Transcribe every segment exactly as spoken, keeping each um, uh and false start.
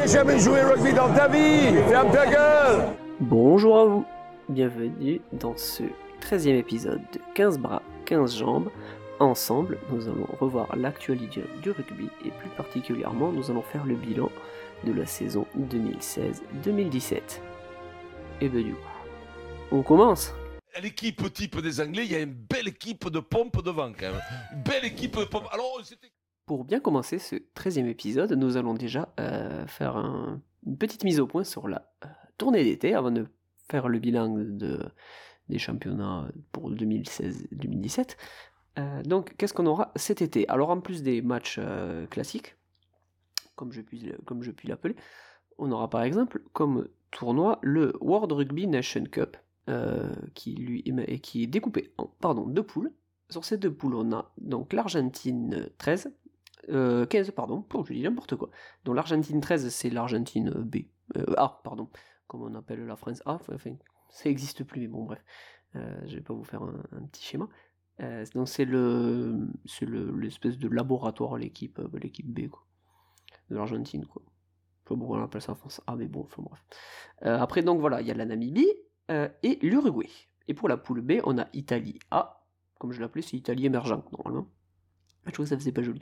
T'as jamais joué au rugby dans ta vie? Ferme ta gueule! Bonjour à vous, bienvenue dans ce treizième épisode de quinze bras, quinze jambes. Ensemble, nous allons revoir l'actualité du rugby et plus particulièrement, nous allons faire le bilan de la saison deux mille seize deux mille dix-sept. Et ben du coup, on commence. L'équipe type des Anglais, il y a une belle équipe de pompe devant quand même. Une belle équipe de pompe. Alors, c'était... Pour bien commencer ce treizième épisode, nous allons déjà euh, faire un, une petite mise au point sur la euh, tournée d'été avant de faire le bilan de, des championnats pour deux mille seize deux mille dix-sept. Euh, donc, qu'est-ce qu'on aura cet été? Alors, en plus des matchs euh, classiques, comme je puis, comme je puis l'appeler, on aura par exemple comme tournoi le World Rugby Nation Cup, euh, qui, lui, est, qui est découpé en pardon, deux poules. Sur ces deux poules, on a donc l'Argentine treize, euh, quinze, pardon, oh, je dis n'importe quoi. Donc l'Argentine treize, c'est l'Argentine B, euh, A, pardon, comme on appelle la France A, enfin, ça n'existe plus, mais bon, bref, euh, je vais pas vous faire un, un petit schéma. Euh, donc c'est le c'est le, l'espèce de laboratoire, l'équipe euh, l'équipe B quoi, de l'Argentine quoi. Je sais pas pourquoi on appelle ça en France. Ah mais bon, enfin bref. Euh, après donc voilà, il y a la Namibie euh, et l'Uruguay. Et pour la poule B, on a Italie A, comme je l'appelais, c'est Italie émergente normalement. Je trouve que ça faisait pas joli.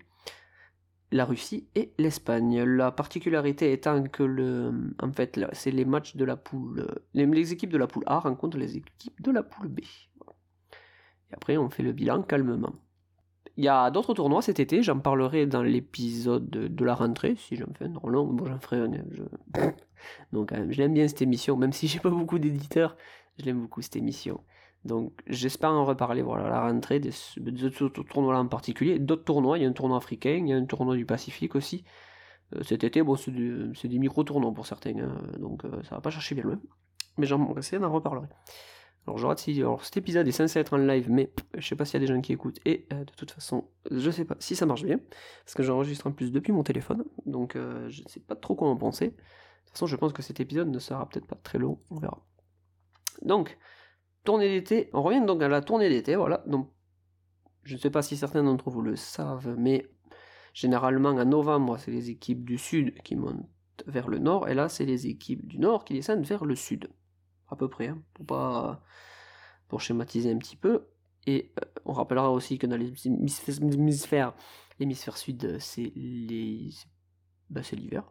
La Russie et l'Espagne. La particularité étant que le en fait là, c'est les matchs de la poule les, les équipes de la poule A rencontrent les équipes de la poule B. Voilà. Et après, on fait le bilan calmement. Il y a d'autres tournois cet été, j'en parlerai dans l'épisode de, de la rentrée, si j'en fais un. Non, non, bon, j'en ferai un. Je... Donc, euh, je l'aime bien cette émission, même si j'ai pas beaucoup d'éditeurs, je l'aime beaucoup cette émission. Donc, j'espère en reparler, voilà, à la rentrée, de ce, de ce tournoi-là en particulier. D'autres tournois, il y a un tournoi africain, il y a un tournoi du Pacifique aussi. Euh, cet été, bon, c'est, du, c'est des micro-tournois pour certains, hein, donc euh, ça va pas chercher bien loin. Mais j'en essayer d'en reparlerai. Alors, je rate si. Alors, cet épisode est censé être en live, mais je sais pas s'il y a des gens qui écoutent. Et euh, de toute façon, je sais pas si ça marche bien. Parce que j'enregistre en plus depuis mon téléphone. Donc, euh, je ne sais pas trop quoi en penser. De toute façon, je pense que cet épisode ne sera peut-être pas très long. On verra. Donc, tournée d'été. On revient donc à la tournée d'été. Voilà. Donc, je ne sais pas si certains d'entre vous le savent, mais généralement, en novembre, c'est les équipes du sud qui montent vers le nord. Et là, c'est les équipes du nord qui descendent vers le sud. À peu près, hein, pour pas pour schématiser un petit peu. Et euh, on rappellera aussi que dans les hémisphères, l'hémisphère sud, c'est les, bah, c'est l'hiver.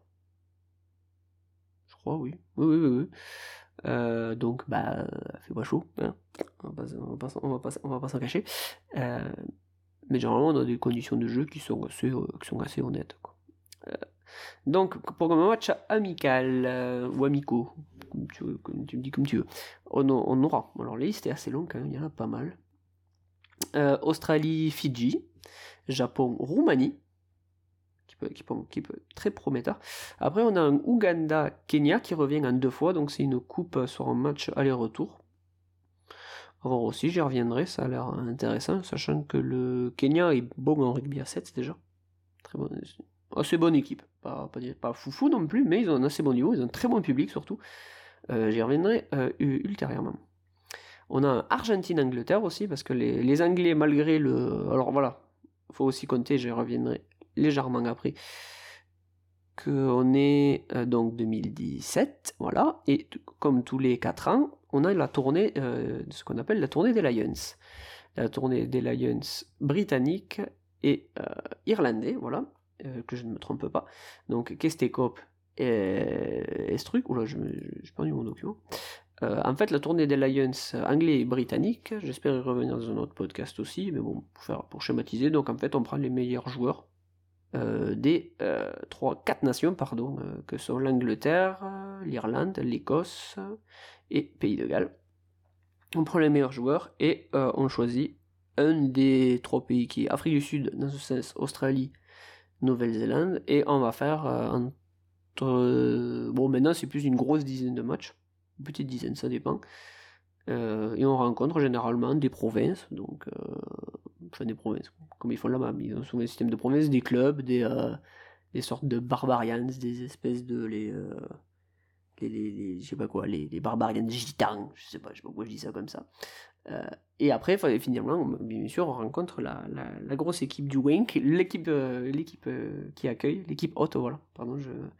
Je crois, oui. Oui, oui, oui. oui. Euh, donc, bah, il fait pas chaud. Hein. On va pas, on va pas, on va pas, on va pas s'en cacher. Euh, mais généralement, on a des conditions de jeu qui sont assez, euh, qui sont assez honnêtes. Quoi. Euh, donc, pour un match amical euh, ou amicaux, comme tu, veux, comme tu me dis comme tu veux, on, on aura. Alors, la liste est assez longue, hein, il y en a pas mal. Euh, Australie, Fidji, Japon, Roumanie, qui peut, qui, peut, qui peut être très prometteur. Après, on a un Ouganda, Kenya qui revient en deux fois, donc c'est une coupe sur un match aller-retour. À voir aussi, j'y reviendrai, ça a l'air intéressant, sachant que le Kenya est bon en rugby à sept déjà. Très bon. Assez bonne équipe, pas, pas, pas foufou non plus, mais ils ont un assez bon niveau, ils ont un très bon public surtout. Euh, j'y reviendrai euh, ultérieurement. On a Argentine-Angleterre aussi, parce que les, les Anglais, malgré le... Alors voilà, il faut aussi compter, j'y reviendrai légèrement après, qu'on est euh, donc deux mille dix-sept, voilà, et t- comme tous les quatre ans, on a la tournée, euh, ce qu'on appelle la tournée des Lions. La tournée des Lions britanniques et euh, irlandais, voilà. Euh, que je ne me trompe pas. Donc, Kestekop et, et ce truc. Oula, je j'ai perdu mon document. Euh, en fait, la tournée des Lions anglais et britanniques, j'espère y revenir dans un autre podcast aussi, mais bon, pour, faire, pour schématiser, donc en fait, on prend les meilleurs joueurs euh, des euh, trois, quatre nations, pardon, euh, que sont l'Angleterre, l'Irlande, l'Écosse et Pays de Galles. On prend les meilleurs joueurs et euh, on choisit un des trois pays qui est Afrique du Sud, dans ce sens, Australie, Nouvelle-Zélande, et on va faire euh, entre... Euh, bon, maintenant c'est plus une grosse dizaine de matchs, une petite dizaine, ça dépend, euh, et on rencontre généralement des provinces, donc, euh, enfin des provinces, comme ils font là-bas, ils ont souvent un système de provinces, des clubs, des, euh, des sortes de barbarians, des espèces de... les, euh, les, les, les je sais pas quoi, les, les barbarians gitans, je sais pas, je sais pas pourquoi je dis ça comme ça. Euh, et après, finalement, bien sûr, on rencontre la, la, la grosse équipe du Wink, l'équipe, euh, l'équipe euh, qui accueille, l'équipe haute, voilà, pardon, je,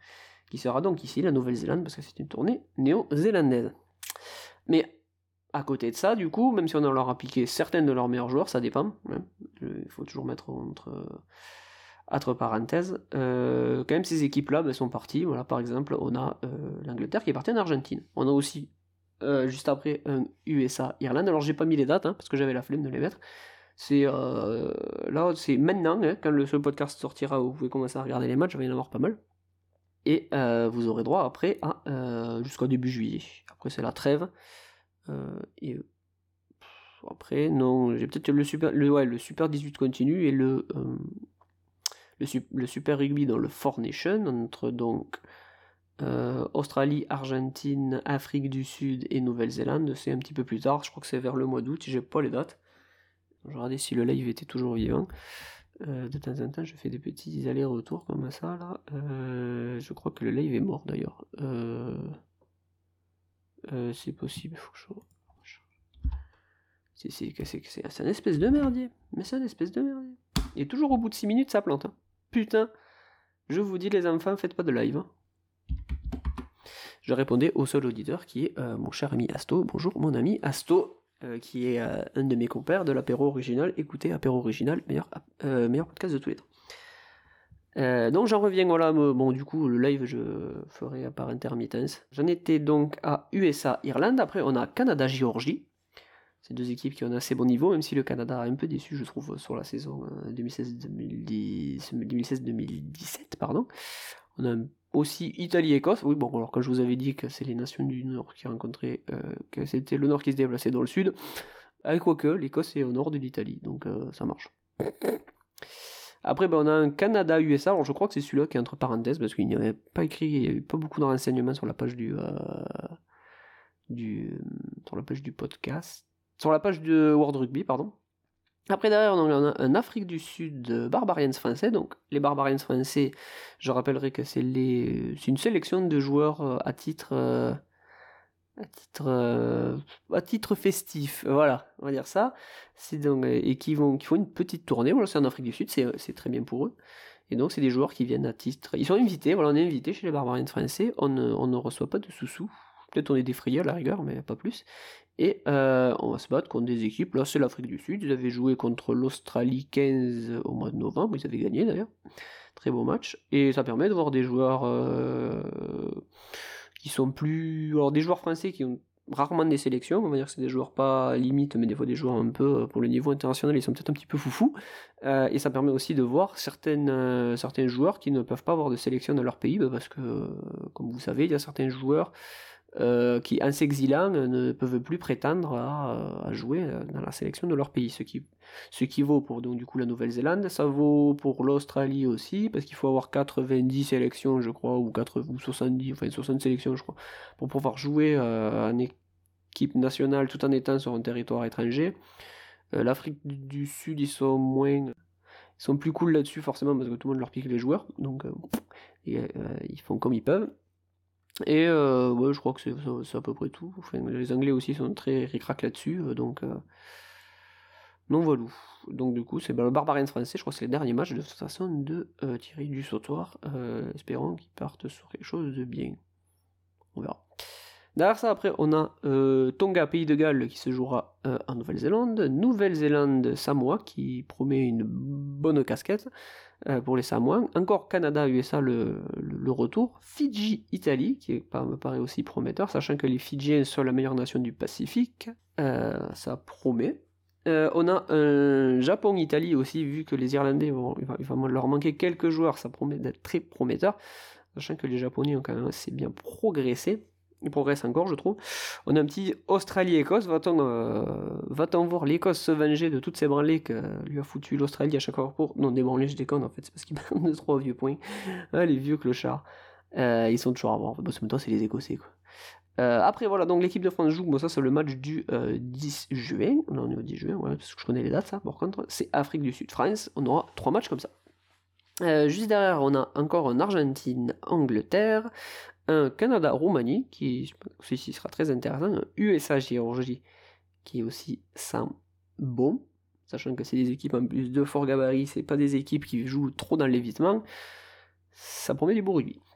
qui sera donc ici la Nouvelle-Zélande, parce que c'est une tournée néo-zélandaise. Mais à côté de ça, du coup, même si on a leur appliqué certains de leurs meilleurs joueurs, ça dépend, hein, il faut toujours mettre entre, entre parenthèses, euh, quand même ces équipes-là ben, sont parties, voilà, par exemple, on a euh, l'Angleterre qui est partie en Argentine, on a aussi, euh, juste après, un U S A-Irlande, alors j'ai pas mis les dates, hein, parce que j'avais la flemme de les mettre, c'est euh, là, c'est maintenant, hein, quand le, ce podcast sortira, vous pouvez commencer à regarder les matchs, il va y en avoir pas mal, et euh, vous aurez droit après à, euh, jusqu'au début juillet, après c'est la trêve, Euh, et pff, après, non, j'ai peut-être le super, le, ouais, le super dix-huit continue et le, euh, le, le super rugby dans le Four Nations, entre donc euh, Australie, Argentine, Afrique du Sud et Nouvelle-Zélande, c'est un petit peu plus tard, je crois que c'est vers le mois d'août, j'ai pas les dates. Je vais regarder si le live était toujours vivant. Euh, de temps en temps, je fais des petits allers-retours comme ça, là. Euh, je crois que le live est mort d'ailleurs. Euh... Euh, c'est possible, faut que je... C'est, c'est, c'est, c'est, c'est un espèce de merdier. Mais c'est un espèce de merdier. Et toujours au bout de six minutes, ça plante. Hein. Putain. Je vous dis, les enfants, faites pas de live. Hein. Je répondais au seul auditeur qui est euh, mon cher ami Asto. Bonjour, mon ami Asto, euh, qui est euh, un de mes compères de l'apéro original. Écoutez, apéro original, meilleur, euh, meilleur podcast de tous les temps. Euh, donc j'en reviens, voilà, bon du coup le live je ferai par intermittence. J'en étais donc à U S A-Irlande, après on a Canada-Géorgie, c'est deux équipes qui ont un assez bon niveau, même si le Canada a un peu déçu je trouve sur la saison deux mille seize deux mille dix-sept, pardon. On a aussi Italie-Écosse, oui bon alors quand je vous avais dit que c'est les nations du Nord qui rencontraient, euh, que c'était le Nord qui se déplaçait dans le Sud, avec quoique l'Écosse est au nord de l'Italie, donc euh, ça marche. Après, ben, on a un Canada-U S A, alors je crois que c'est celui-là qui est entre parenthèses, parce qu'il n'y avait pas écrit, il n'y avait pas beaucoup de renseignements sur la page du, euh, du, sur la page du podcast, sur la page de World Rugby, pardon. Après, derrière, on a un Afrique du Sud Barbarians français, donc les Barbarians français, je rappellerai que c'est, les, c'est une sélection de joueurs à titre... Euh, À titre, euh, à titre festif, voilà, on va dire ça, c'est donc, et qui, vont, qui font une petite tournée, voilà, c'est en Afrique du Sud, c'est, c'est très bien pour eux, et donc c'est des joueurs qui viennent à titre, ils sont invités, voilà, on est invités chez les Barbarians français, on ne, on ne reçoit pas de sous-sous, peut-être on est défrayés à la rigueur, mais pas plus, et euh, on va se battre contre des équipes, là c'est l'Afrique du Sud, ils avaient joué contre l'Australie quinze au mois de novembre, ils avaient gagné d'ailleurs, très beau match, et ça permet de voir des joueurs... Euh, qui sont plus... Alors des joueurs français qui ont rarement des sélections, on va dire que c'est des joueurs pas limite, mais des fois des joueurs un peu, pour le niveau international, ils sont peut-être un petit peu foufous, euh, et ça permet aussi de voir certaines, euh, certains joueurs qui ne peuvent pas avoir de sélection dans leur pays, bah parce que, euh, comme vous savez, il y a certains joueurs euh, qui, en s'exilant, ne peuvent plus prétendre à, à jouer dans la sélection de leur pays, ce qui, ce qui vaut pour donc, du coup, la Nouvelle-Zélande, ça vaut pour l'Australie aussi, parce qu'il faut avoir quatre-vingt-dix sélections, je crois, ou, quatre, ou soixante-dix, enfin soixante sélections, je crois, pour pouvoir jouer euh, en équipe nationale tout en étant sur un territoire étranger. Euh, L'Afrique du Sud, ils sont moins... Ils sont plus cool là-dessus, forcément, parce que tout le monde leur pique les joueurs, donc euh, et, euh, ils font comme ils peuvent. Et euh, ouais, je crois que c'est, c'est à peu près tout. Enfin, les Anglais aussi sont très ric-rac là-dessus, donc... Euh, non voilà. Donc du coup, c'est ben, le Barbarians français, je crois que c'est le dernier match de toute façon de euh, Thierry du Sautoir. Euh, espérons qu'ils partent sur quelque chose de bien. On verra. Derrière ça, après, on a euh, Tonga, Pays de Galles, qui se jouera euh, en Nouvelle-Zélande. Nouvelle-Zélande, Samoa, qui promet une bonne casquette euh, pour les Samoans. Encore Canada, U S A, le, le, le retour. Fidji, Italie, qui est, me paraît aussi prometteur, sachant que les Fidjiens sont la meilleure nation du Pacifique. Euh, ça promet. Euh, on a un Japon-Italie aussi, vu que les Irlandais, vont, il, va, il va leur manquer quelques joueurs, ça promet d'être très prometteur, sachant que les Japonais ont quand même assez bien progressé, ils progressent encore je trouve. On a un petit Australie-Écosse, va-t-on, euh, va-t-on voir l'Écosse se venger de toutes ces branlées que lui a foutu l'Australie à chaque fois pour... Non, des branlées je déconne en fait, c'est parce qu'ils prennent deux trois vieux points, ah, les vieux clochards, euh, ils sont toujours à voir, bon, ce temps c'est les Écossais quoi. Euh, après voilà, donc l'équipe de France joue, bon ça c'est le match du euh, dix juin, non on est au dix juin, ouais, parce que je connais les dates ça, par contre, c'est Afrique du Sud, France, on aura trois matchs comme ça. Euh, juste derrière on a encore un Argentine-Angleterre, un Canada-Roumanie, qui celui-ci sera très intéressant, un U S A-Géorgie, qui est aussi sans bon, sachant que c'est des équipes en plus de fort gabarit, c'est pas des équipes qui jouent trop dans l'évitement, ça promet du beau rugby.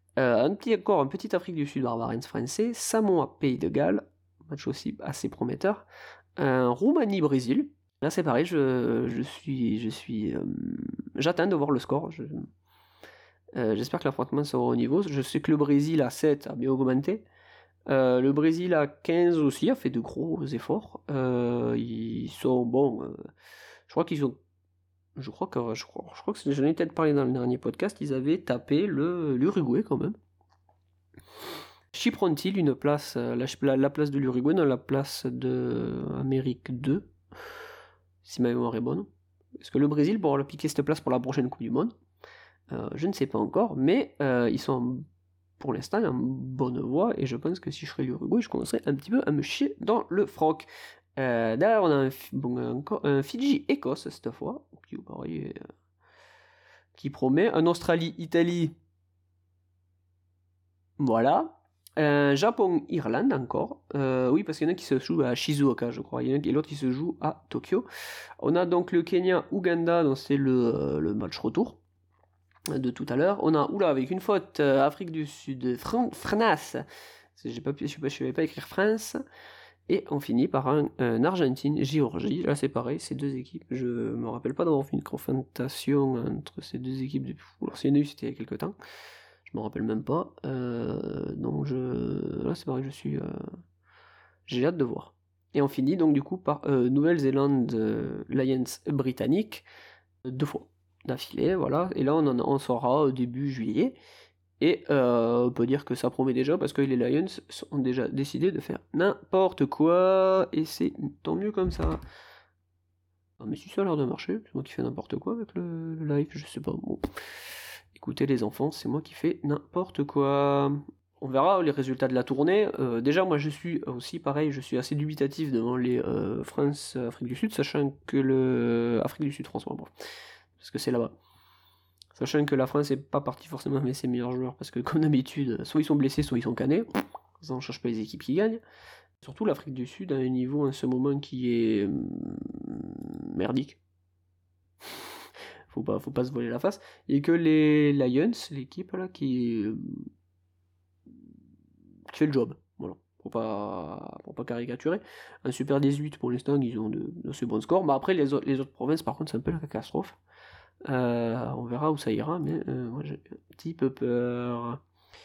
Euh, un petit, encore un petit Afrique du Sud, Barbarense français. Samoa, Pays de Galles. Match aussi assez prometteur. Euh, Roumanie, Brésil. Là, c'est pareil, je, je suis. Je suis euh, j'attends de voir le score. Je, euh, j'espère que l'affrontement sera au niveau. Je sais que le Brésil à sept a bien augmenté. Euh, le Brésil à quinze aussi a fait de gros efforts. Euh, ils sont bons. Euh, je crois qu'ils ont. Je crois que je crois, je crois que j'en ai peut-être parlé dans le dernier podcast. Ils avaient tapé le l'Uruguay quand même. Chypre ont-ils une place, la, la place de l'Uruguay dans la place de Amérique deux, si ma mémoire est bonne. Est-ce que le Brésil pourra piquer cette place pour la prochaine Coupe du Monde? euh, Je ne sais pas encore, mais euh, ils sont pour l'instant en bonne voie, et je pense que si je serais l'Uruguay, je commencerais un petit peu à me chier dans le froc. Euh, D'ailleurs, on a un, bon, un, un Fidji-Écosse cette fois, qui, pareil, euh, qui promet. Un Australie-Italie, voilà. Euh, Japon-Irlande encore. Euh, oui, parce qu'il y en a qui se jouent à Shizuoka, je crois. Il y en a et l'autre qui se joue à Tokyo. On a donc le Kenya-Ouganda, donc c'est le, le match retour de tout à l'heure. On a, oula, avec une faute, euh, Afrique du Sud, Fran- France. J'ai pas pu, je ne savais pas écrire France. Et on finit par un, un Argentine-Géorgie. Là, c'est pareil, ces deux équipes. Je me rappelle pas d'avoir fait une confrontation entre ces deux équipes depuis. Alors, s'il y en a eu, c'était il y a quelques temps. Je me rappelle même pas. Euh, donc, je. Là, c'est pareil, je suis. Euh... J'ai hâte de voir. Et on finit donc, du coup, par euh, Nouvelle-Zélande, euh, Lions britannique, euh, deux fois d'affilée, voilà. Et là, on en on saura au début juillet. Et euh, on peut dire que ça promet déjà parce que les Lions ont déjà décidé de faire n'importe quoi, et c'est tant mieux comme ça. Ah, mais si ça a l'air de marcher, c'est moi qui fais n'importe quoi avec le, le live, je sais pas. Bon. Écoutez les enfants, c'est moi qui fais n'importe quoi. On verra les résultats de la tournée. Euh, déjà, moi je suis aussi pareil, je suis assez dubitatif devant les euh, France-Afrique du Sud, sachant que le. Afrique du Sud, François, bon. Parce que c'est là-bas. Sachant que la France n'est pas partie forcément avec ses meilleurs joueurs, parce que comme d'habitude, soit ils sont blessés, soit ils sont canés. Ça ne change pas les équipes qui gagnent. Surtout l'Afrique du Sud a un niveau en ce moment qui est merdique. faut pas, faut pas se voler la face. Et que les Lions, l'équipe là, qui, qui fait le job. Voilà. Pour pas, pour pas caricaturer. Un Super dix-huit pour l'instant, ils ont de, de assez bons scores. Mais après, les autres, les autres provinces, par contre, c'est un peu la catastrophe. Euh, on verra où ça ira, mais euh, moi j'ai un petit peu peur.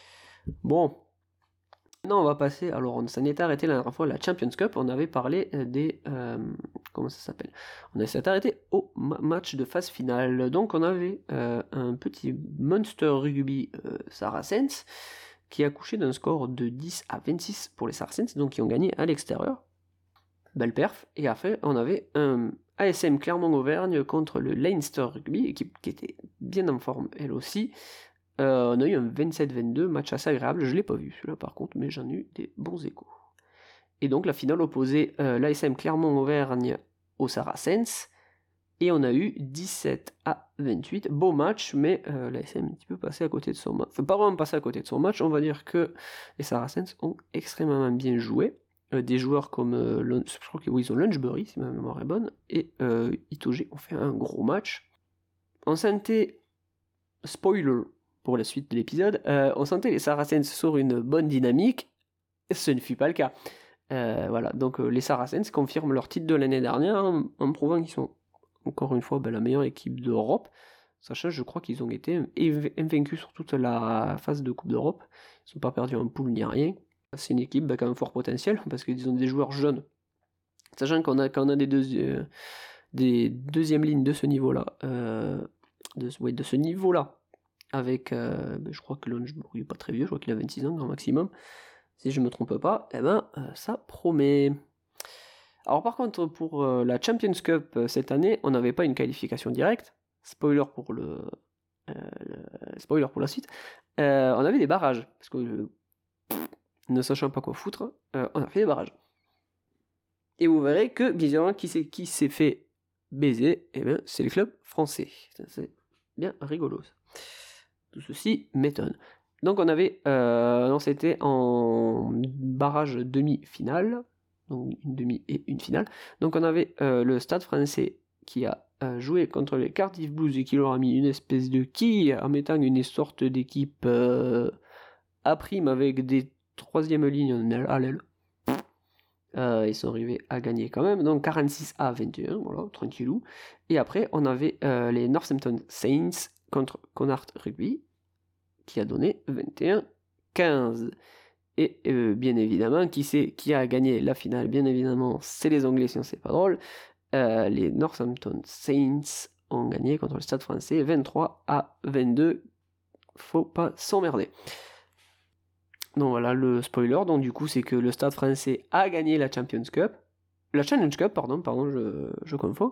Bon, maintenant on va passer. Alors, on s'en était arrêté la dernière fois, la Champions Cup. On avait parlé des. Euh, comment ça s'appelle? On s'est arrêté au ma- match de phase finale. Donc, on avait euh, un petit Monster Rugby euh, Saracens qui a couché d'un score de dix à vingt-six pour les Saracens, donc qui ont gagné à l'extérieur. Belle perf. Et après, on avait un A S M Clermont-Auvergne contre le Leinster Rugby, équipe qui était bien en forme elle aussi. Euh, on a eu un vingt-sept vingt-deux, match assez agréable. Je ne l'ai pas vu celui-là par contre, mais j'en ai eu des bons échos. Et donc la finale opposait euh, l'A S M Clermont-Auvergne aux Saracens. Et on a eu dix-sept à vingt-huit. Beau match, mais euh, l'A S M est un petit peu passé à côté de son match. Enfin, pas vraiment passé à côté de son match. On va dire que les Saracens ont extrêmement bien joué. Euh, des joueurs comme euh, je crois qu'ils oui, ont Lunchbury si ma mémoire est bonne et euh, Itoge ont fait un gros match. On sentait spoiler pour la suite de l'épisode, euh, on sentait les Saracens sur une bonne dynamique. Ce ne fut pas le cas. Euh, voilà, donc euh, les Saracens confirment leur titre de l'année dernière en, en prouvant qu'ils sont encore une fois ben, la meilleure équipe d'Europe. Sachant, je crois qu'ils ont été invaincus sur toute la phase de Coupe d'Europe. Ils n'ont pas perdu un pool ni rien. C'est une équipe bah, quand même fort potentiel parce qu'ils ont des joueurs jeunes. Sachant qu'on a, qu'on a des, deux, euh, des deuxièmes lignes de ce niveau-là, euh, de, ouais, de ce niveau-là, avec, euh, bah, je crois que Lunchbury n'est pas très vieux, je crois qu'il a vingt-six ans grand maximum, si je ne me trompe pas, et eh ben euh, ça promet. Alors par contre, pour euh, la Champions Cup euh, cette année, on n'avait pas une qualification directe, spoiler pour le, euh, le spoiler pour la suite, euh, on avait des barrages, parce que euh, ne sachant pas quoi foutre, euh, on a fait des barrages. Et vous verrez que, bizarrement, qui s'est, qui s'est fait baiser, eh bien, c'est les clubs français. C'est bien rigolo. Tout ceci m'étonne. Donc on avait, euh, non, c'était en barrage demi-finale, donc une demi et une finale. Donc on avait euh, le Stade français qui a euh, joué contre les Cardiff Blues et qui leur a mis une espèce de quille en mettant une sorte d'équipe... Euh, à prime avec des troisième lignes à l'aile. Euh, ils sont arrivés à gagner quand même, donc quarante-six à vingt et un, voilà, tranquillou. Et après, on avait euh, les Northampton Saints contre Connacht Rugby, qui a donné vingt et un à quinze. Et euh, bien évidemment, qui, c'est, qui a gagné la finale? Bien évidemment, c'est les Anglais, sinon c'est pas drôle. Euh, les Northampton Saints ont gagné contre le Stade Français vingt-trois à vingt-deux. Faut pas s'emmerder. Donc voilà le spoiler, donc du coup c'est que le Stade Français a gagné la Champions Cup, la Challenge Cup, pardon, pardon, je, je confonds,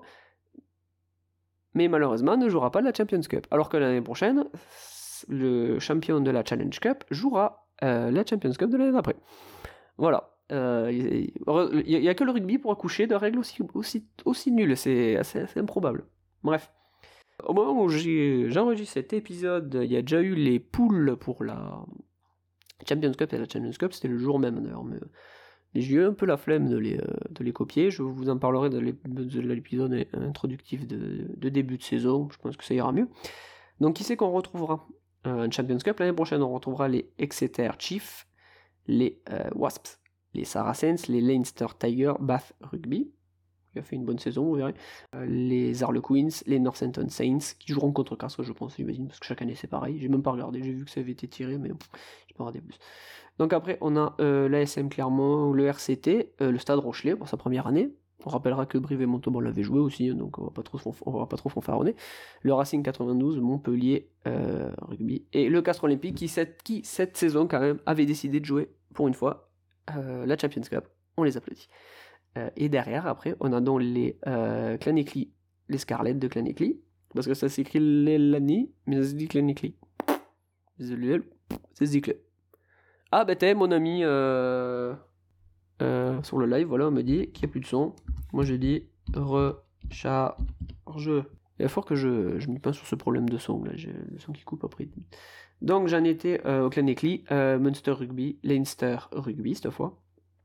mais malheureusement ne jouera pas la Champions Cup, alors que l'année prochaine, le champion de la Challenge Cup jouera euh, la Champions Cup de l'année d'après. Voilà, il euh, n'y a, a que le rugby pour accoucher de règles aussi, aussi, aussi nulles, c'est assez, assez improbable. Bref. Au moment où j'ai, j'enregistre cet épisode, il y a déjà eu les poules pour la Champions Cup et la Champions Cup, c'était le jour même d'ailleurs, mais, mais j'ai eu un peu la flemme de les, de les copier. Je vous en parlerai de l'épisode introductif de, de début de saison, je pense que ça ira mieux. Donc qui c'est qu'on retrouvera euh, en Champions Cup? L'année prochaine on retrouvera les Exeter Chiefs, les euh, Wasps, les Saracens, les Leinster Tigers, Bath Rugby, qui a fait une bonne saison, vous verrez, euh, les Harlequins, les Northampton Saints, qui joueront contre Castres, je pense, j'imagine, parce que chaque année c'est pareil. J'ai même pas regardé, j'ai vu que ça avait été tiré, mais pff, j'ai pas regardé plus. Donc après, on a euh, l'A S M Clermont, le R C T, euh, le Stade Rochelet pour sa première année. On rappellera que Brive et Montauban l'avaient joué aussi, hein, donc on va pas trop, on va pas trop fanfaronner. Le Racing quatre-vingt-douze, Montpellier euh, Rugby, et le Castres Olympique, qui cette, qui cette saison quand même avait décidé de jouer, pour une fois, euh, la Champions Cup. On les applaudit. Euh, et derrière, après, on a donc les euh, Clanecly, les Scarlets de Clanecly, parce que ça s'écrit Lelani, mais ça se dit Clanecly. Ça se dit Clé. Ah, bah t'es mon ami euh, euh, sur le live, voilà, on me dit qu'il n'y a plus de son. Moi, je dis recharge. Il va falloir que je, je me pense sur ce problème de son, là, j'ai le son qui coupe après. Donc, j'en étais euh, au Clanecly, euh, Munster Rugby, Leinster Rugby, cette fois.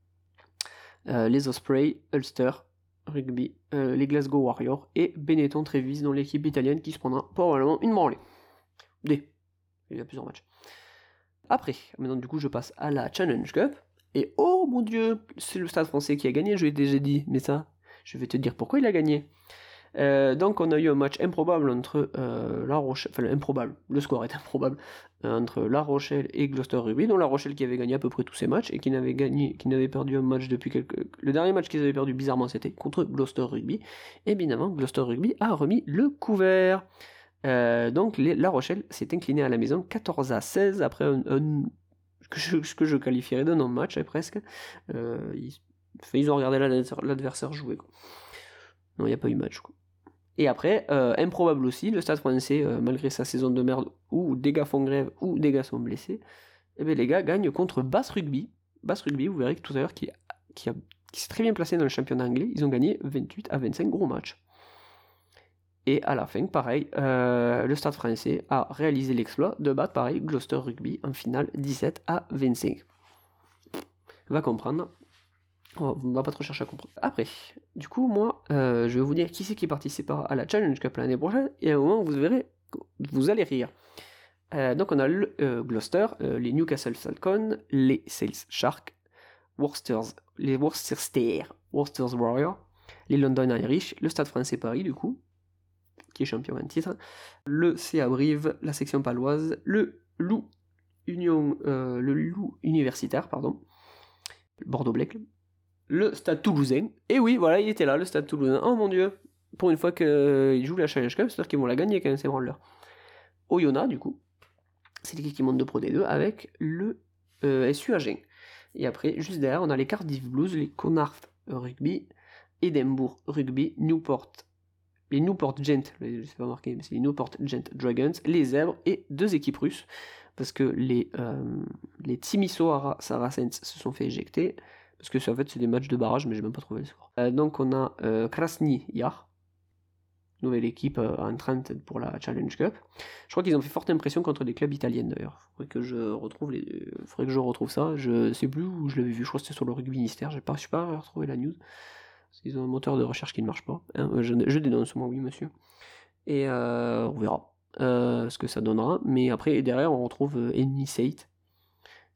Euh, les Ospreys, Ulster Rugby, euh, les Glasgow Warriors et Benetton Treviso dans l'équipe italienne qui se prendra probablement une branlée. D. Il y a plusieurs matchs. Après, maintenant du coup je passe à la Challenge Cup et oh mon dieu, c'est le Stade Français qui a gagné, je l'ai déjà dit, mais ça, je vais te dire pourquoi il a gagné. Euh, donc on a eu un match improbable entre euh, La Rochelle, enfin improbable, le score est improbable, euh, entre La Rochelle et Gloucester Rugby, dont La Rochelle qui avait gagné à peu près tous ses matchs et qui n'avait gagné, qui n'avait perdu un match depuis quelques... Le dernier match qu'ils avaient perdu bizarrement c'était contre Gloucester Rugby, et évidemment Gloucester Rugby a remis le couvert. Euh, donc les, La Rochelle s'est incliné à la maison quatorze à seize après un, un que je, ce que je qualifierais d'un non-match hein, presque. Euh, ils, enfin, ils ont regardé l'adversaire, l'adversaire jouer quoi. Non, il n'y a pas eu match quoi. Et après, euh, improbable aussi, le Stade Français, euh, malgré sa saison de merde, où des gars font grève, ou des gars sont blessés, et bien les gars gagnent contre Bath Rugby. Bath Rugby, vous verrez que tout à l'heure, qui, qui, a, qui s'est très bien placé dans le championnat anglais, ils ont gagné vingt-huit à vingt-cinq gros matchs. Et à la fin, pareil, euh, le Stade Français a réalisé l'exploit de battre, pareil, Gloucester Rugby en finale dix-sept à vingt-cinq. Va comprendre. On va pas trop chercher à comprendre. Après, du coup, moi, euh, je vais vous dire qui c'est qui participera à la Challenge Cup l'année prochaine, et à un moment, vous verrez, vous allez rire. Euh, donc, on a le euh, Gloucester, euh, les Newcastle Falcons, les Sales Sharks, Worcesters, les Worcester, Worcesters Warriors, les London Irish, le Stade Français Paris, du coup, qui est champion en titre, le C A Brive, la section paloise, le Loup Union, euh, le Loup universitaire, pardon, Bordeaux-Blècle, le Stade Toulousain, et oui, voilà, il était là, le Stade Toulousain, oh mon dieu, pour une fois qu'ils jouent la Challenge Cup, c'est-à-dire qu'ils vont la gagner quand même, c'est branleur. Oyonnax, du coup, c'est l'équipe qui monte de Pro D deux avec le euh, S U Agen. Et après, juste derrière, on a les Cardiff Blues, les Connacht Rugby, Édimbourg Rugby, Newport, les Newport Gent, je sais pas marqué, mais c'est les Newport Gent Dragons, les Zèbres et deux équipes russes, parce que les, euh, les Timisoara Saracens se sont fait éjecter, parce que en fait c'est des matchs de barrage, mais j'ai même pas trouvé le score. Euh, donc on a euh, Krasny Yar, nouvelle équipe euh, en trente pour la Challenge Cup. Je crois qu'ils ont fait forte impression contre des clubs italiens d'ailleurs. Il faudrait que je retrouve les... faudrait que je retrouve ça. Je sais plus où je l'avais vu. Je crois que c'était sur le Rugby Ministère. J'ai pas, je sais pas retrouvé la news. Ils ont un moteur de recherche qui ne marche pas. Hein. Je, je dénonce moi, oui monsieur. Et euh, on verra euh, ce que ça donnera. Mais après derrière on retrouve euh, Ennyseit.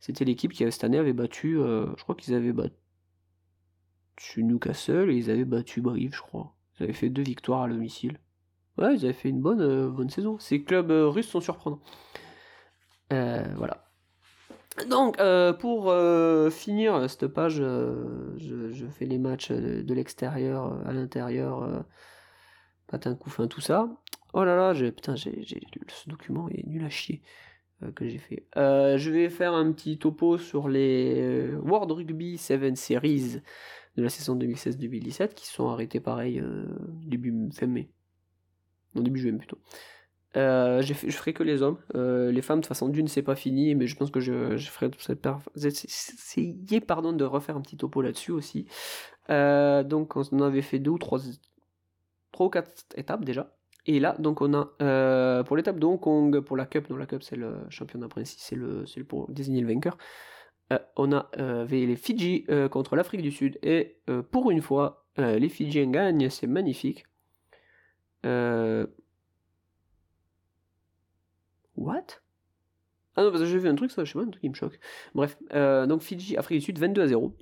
C'était l'équipe qui cette année avait battu, euh, je crois qu'ils avaient battu Newcastle et ils avaient battu Brive, je crois. Ils avaient fait deux victoires à domicile. Ouais, ils avaient fait une bonne, euh, bonne saison. Ces clubs euh, russes sont surprenants. Euh, voilà. Donc, euh, pour euh, finir cette page, euh, je, je fais les matchs de, de l'extérieur à l'intérieur, euh, patin, coup, fin, tout ça. Oh là là, j'ai, putain, j'ai, j'ai, ce document est nul à chier euh, que j'ai fait. Euh, je vais faire un petit topo sur les euh, World Rugby sept Series de la saison deux mille seize deux mille dix-sept qui sont arrêtés pareil euh, début fin mai. Non, début juin plutôt. Euh, j'ai fait, je ferai que les hommes. Euh, les femmes, de toute façon, d'une, c'est pas fini, mais je pense que je, je ferai toute cette perf... essayer pardon, de refaire un petit topo là-dessus aussi. Euh, donc, on avait fait deux ou trois, trois ou quatre étapes déjà. Et là, donc, on a euh, pour l'étape de Hong Kong, pour la Cup, non, la Cup, c'est le championnat principal, c'est le, c'est pour désigner le vainqueur. Euh, on a euh, les Fidji euh, contre l'Afrique du Sud. Et euh, pour une fois, euh, les Fidjiens gagnent, c'est magnifique. Euh. What? Ah non, parce que j'ai vu un truc, ça, je sais pas, un truc qui me choque. Bref, euh, donc Fidji, Afrique du Sud, vingt-deux à zéro.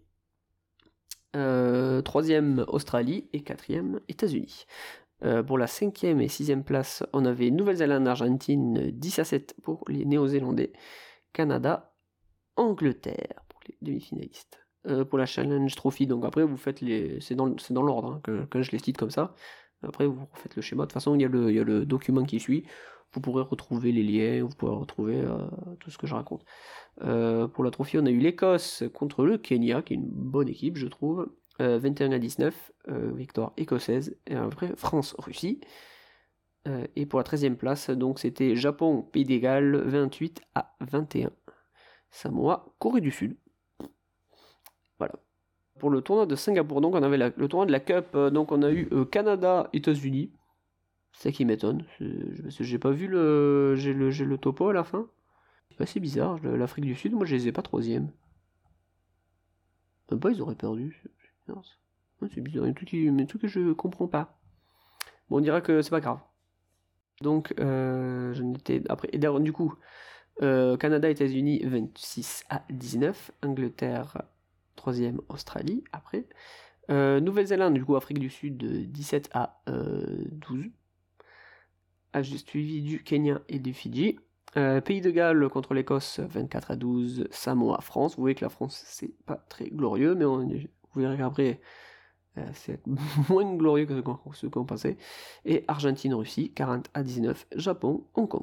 Euh, troisième, Australie. Et quatrième, États-Unis. Euh, pour la cinquième et sixième place, on avait Nouvelle-Zélande, Argentine, dix à sept pour les Néo-Zélandais. Canada, Angleterre pour les demi-finalistes. Euh, pour la Challenge Trophy, donc après, vous faites les. C'est dans, c'est dans l'ordre, hein, que, quand je les cite comme ça. Après, vous refaites le schéma. De toute façon, il y a le, il y a le document qui suit. Vous pourrez retrouver les liens, vous pourrez retrouver euh, tout ce que je raconte. Euh, pour la trophée, on a eu l'Écosse contre le Kenya, qui est une bonne équipe, je trouve. Euh, vingt et un à dix-neuf, euh, victoire écossaise. Et après, France-Russie. Euh, et pour la treizième place, donc c'était Japon-Pays de Galles, vingt-huit à vingt et un. Samoa, Corée du Sud. Voilà. Pour le tournoi de Singapour, donc on avait la, le tournoi de la Cup, euh, donc on a eu euh, Canada, États-Unis. C'est ça qui m'étonne. C'est, j'ai pas vu le j'ai, le. j'ai le topo à la fin. C'est assez bizarre. L'Afrique du Sud, moi je les ai pas troisième. Même pas, ils auraient perdu. C'est bizarre. Il y a un truc, qui, un truc que je comprends pas. Bon, on dira que c'est pas grave. Donc, euh, j'en étais. Après, et d'ailleurs, du coup, euh, Canada, États-Unis, vingt-six à dix-neuf. Angleterre, troisième, Australie, après. Euh, Nouvelle-Zélande, du coup, Afrique du Sud, dix-sept à douze. A suivi du Kenya et du Fidji. Euh, Pays de Galles contre l'Écosse, vingt-quatre à douze. Samoa, France. Vous voyez que la France, c'est pas très glorieux, mais on, vous verrez qu'après, euh, c'est moins glorieux que ce qu'on pensait. Et Argentine, Russie, quarante à dix-neuf. Japon, Hong Kong.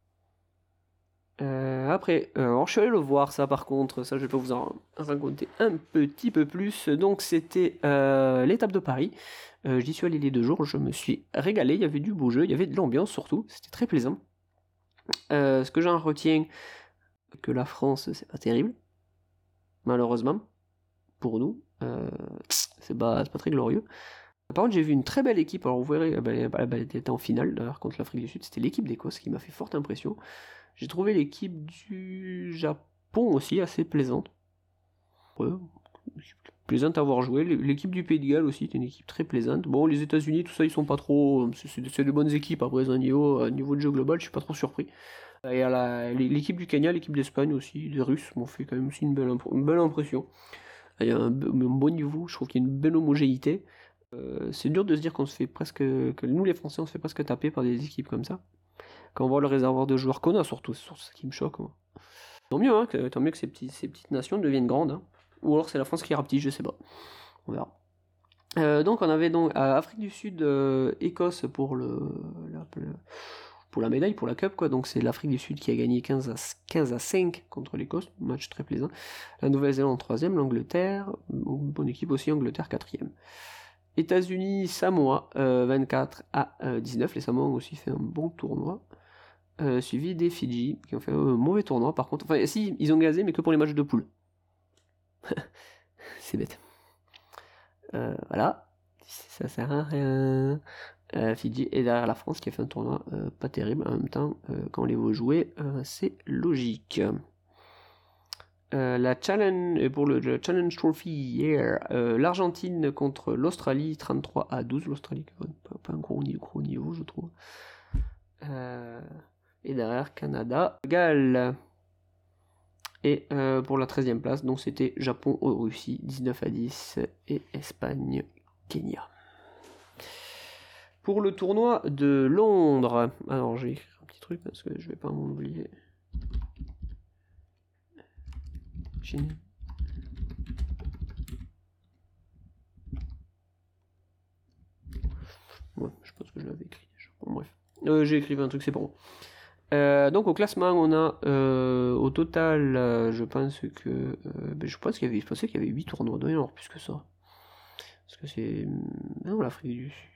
Euh, après, euh, alors je suis allé le voir, ça par contre, ça je vais pas vous en raconter un petit peu plus. Donc c'était euh, l'étape de Paris. Euh, j'y suis allé les deux jours, je me suis régalé, il y avait du beau jeu, il y avait de l'ambiance surtout, c'était très plaisant. Euh, ce que j'en retiens, que la France c'est pas terrible, malheureusement, pour nous, euh, c'est pas, c'est pas très glorieux. Par contre j'ai vu une très belle équipe, alors vous verrez, elle, elle était en finale d'ailleurs contre l'Afrique du Sud, c'était l'équipe d'Écosse qui m'a fait forte impression. J'ai trouvé l'équipe du Japon aussi assez plaisante. Ouais, plaisante à avoir joué. L'équipe du Pays de Galles aussi, c'était une équipe très plaisante. Bon, les États-Unis, tout ça, ils sont pas trop. C'est, c'est de bonnes équipes. Après, à un niveau, niveau de jeu global, je suis pas trop surpris. Et à la, l'équipe du Kenya, l'équipe d'Espagne aussi, les Russes m'ont fait quand même aussi une belle, une belle impression. Il y a un, un bon niveau, je trouve qu'il y a une belle homogénéité. Euh, c'est dur de se dire qu'on se fait presque. Que nous, les Français, on se fait presque taper par des équipes comme ça. Quand on voit le réservoir de joueurs qu'on a, surtout, c'est ce qui me choque. Moi. Tant mieux, hein, que, tant mieux que ces, petits, ces petites nations deviennent grandes. Hein. Ou alors c'est la France qui ira petit, je sais pas. On verra. Euh, donc on avait donc euh, Afrique du Sud, euh, Écosse pour le, la, pour la médaille, pour la Cup, quoi. Donc c'est l'Afrique du Sud qui a gagné quinze à cinq contre l'Écosse, match très plaisant. La Nouvelle-Zélande troisième, l'Angleterre, bonne équipe aussi, Angleterre quatrième. États-Unis, Samoa, euh, vingt-quatre à dix-neuf. Les Samoa ont aussi fait un bon tournoi. Euh, suivi des Fidji, qui ont fait un mauvais tournoi par contre. Enfin, si, ils ont gazé, mais que pour les matchs de poule. C'est bête. Euh, voilà. Ça sert à rien. Euh, Fidji est derrière la France qui a fait un tournoi euh, pas terrible. En même temps, euh, quand on les voit jouer, euh, c'est logique. Euh, la challenge, pour le, le Challenge Trophy hier, euh, l'Argentine contre l'Australie, trente-trois à douze. L'Australie, pas, pas un gros niveau, gros niveau, je trouve. Euh, et derrière, Canada, Galles. Et euh, pour la treizième place, donc c'était Japon ou Russie, dix-neuf à dix, et Espagne, Kenya. Pour le tournoi de Londres, alors j'ai écrit un petit truc parce que je vais pas m'en oublier. Chine. Ouais, je pense que je l'avais écrit déjà. Bon, bref. Euh, j'ai écrit un truc, c'est bon. Euh, donc au classement, on a euh, au total, euh, je pense que. Euh, ben, je pense qu'il y avait, je pensais qu'il y avait huit tournois, il doit y en avoir plus que ça. Parce que c'est. Non, l'Afrique du Sud.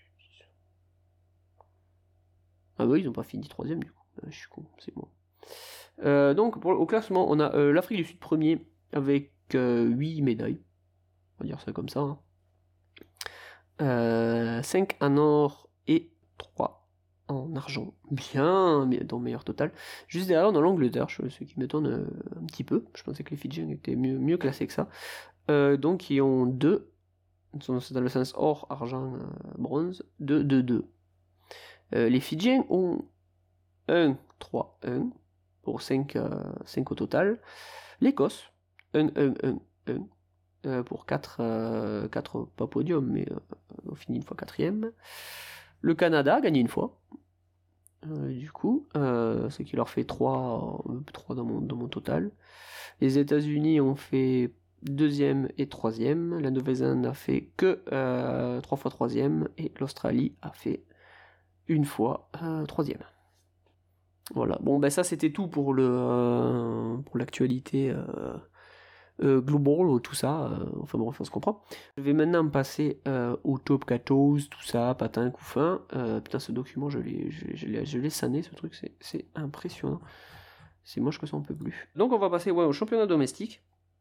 Ah bah ils n'ont pas fini troisième du coup. Ah, je suis con, c'est moi. Euh, donc pour, au classement, on a euh, l'Afrique du Sud premier avec euh, huit médailles. On va dire ça comme ça. Hein. Euh, cinq en or et trois en argent. Bien, mais dans meilleur total. Juste derrière, on a l'Angleterre, ce qui m'étonne euh, un petit peu. Je pensais que les Fidjiens étaient mieux, mieux classés que ça. Euh, donc ils ont deux. C'est dans le sens or, argent, euh, bronze. deux, deux, deux. Euh, les Fidjiens ont un, trois, un pour cinq, euh, cinq au total. L'Écosse, un, un, un, un euh, pour quatre, euh, quatre, pas podium, mais euh, on finit une fois quatrième. Le Canada a gagné une fois, euh, du coup, euh, ce qui leur fait trois, trois dans, mon, dans mon total. Les États-Unis ont fait deuxième et troisième. La Nouvelle-Zélande a fait que euh, trois fois troisième, et l'Australie a fait une fois euh, troisième. Voilà, bon ben ça c'était tout pour le euh, pour l'actualité euh, euh, global, tout ça, euh, enfin bon, on se comprend. Je vais maintenant passer euh, au top quatorze, tout ça, patin, coup fin. Euh, putain, ce document, je l'ai, je, je l'ai, je l'ai sané, ce truc, c'est, c'est impressionnant. C'est moche que ça, on peut plus. Donc on va passer ouais, au championnat domestique.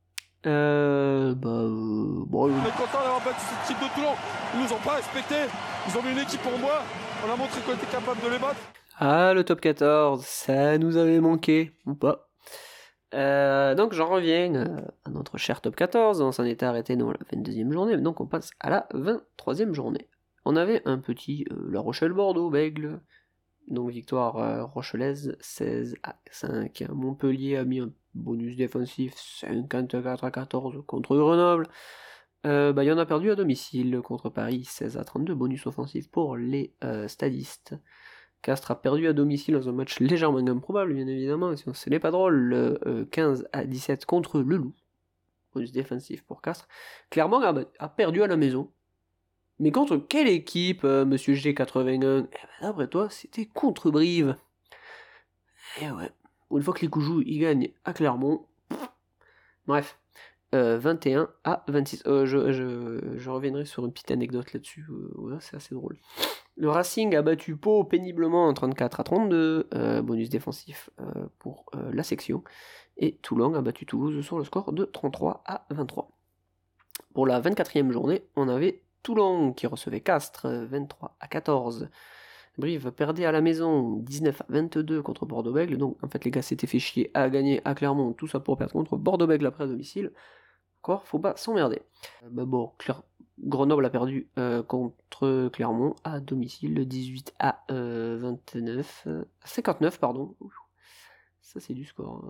Euh, bah, euh, bon, On est content d'avoir battu cette équipe de Toulon. Ils nous ont pas respecté. Ils ont mis une équipe pour moi. On a montré qu'on était capable de les battre. Ah, le top quatorze, ça nous avait manqué, ou pas. Euh, donc j'en reviens euh, à notre cher top quatorze, on s'en était arrêté nous à la vingt-deuxième journée, donc on passe à la vingt-troisième journée. On avait un petit euh, La Rochelle-Bordeaux, Bègle, donc victoire euh, rochelaise seize à cinq. Montpellier a mis un bonus défensif cinquante-quatre à quatorze contre Grenoble. Euh, Bayonne a perdu à domicile contre Paris seize à trente-deux, bonus offensif pour les euh, stadistes. Castres a perdu à domicile dans un match légèrement improbable, bien évidemment, sinon ce n'est pas drôle, euh, quinze à dix-sept contre le Loup. Bonus défensif pour Castres. Clermont a, a perdu à la maison. Mais contre quelle équipe, euh, monsieur G quatre-vingt-un? Eh ben, d'après toi, c'était contre Brive. Et ouais, une fois que les coups jouent, ils gagnent à Clermont. Bref, euh, vingt et un à vingt-six. Euh, je, je, je reviendrai sur une petite anecdote là-dessus, euh, ouais, c'est assez drôle. Le Racing a battu Pau péniblement en trente-quatre à trente-deux, euh, bonus défensif euh, pour euh, la section. Et Toulon a battu Toulouse sur le score de trente-trois à vingt-trois. Pour la vingt-quatrième journée, on avait Toulon qui recevait Castres, vingt-trois à quatorze. Brive perdait à la maison dix-neuf à vingt-deux contre Bordeaux-Bègles. Donc en fait les gars s'étaient fait chier à gagner à Clermont, tout ça pour perdre contre Bordeaux-Bègles après à domicile. Encore, faut pas s'emmerder. Euh, bah bon, Claire... Grenoble a perdu euh, contre Clermont à domicile dix-huit à vingt-neuf, euh, cinquante-neuf pardon. Ouh. Ça c'est du score.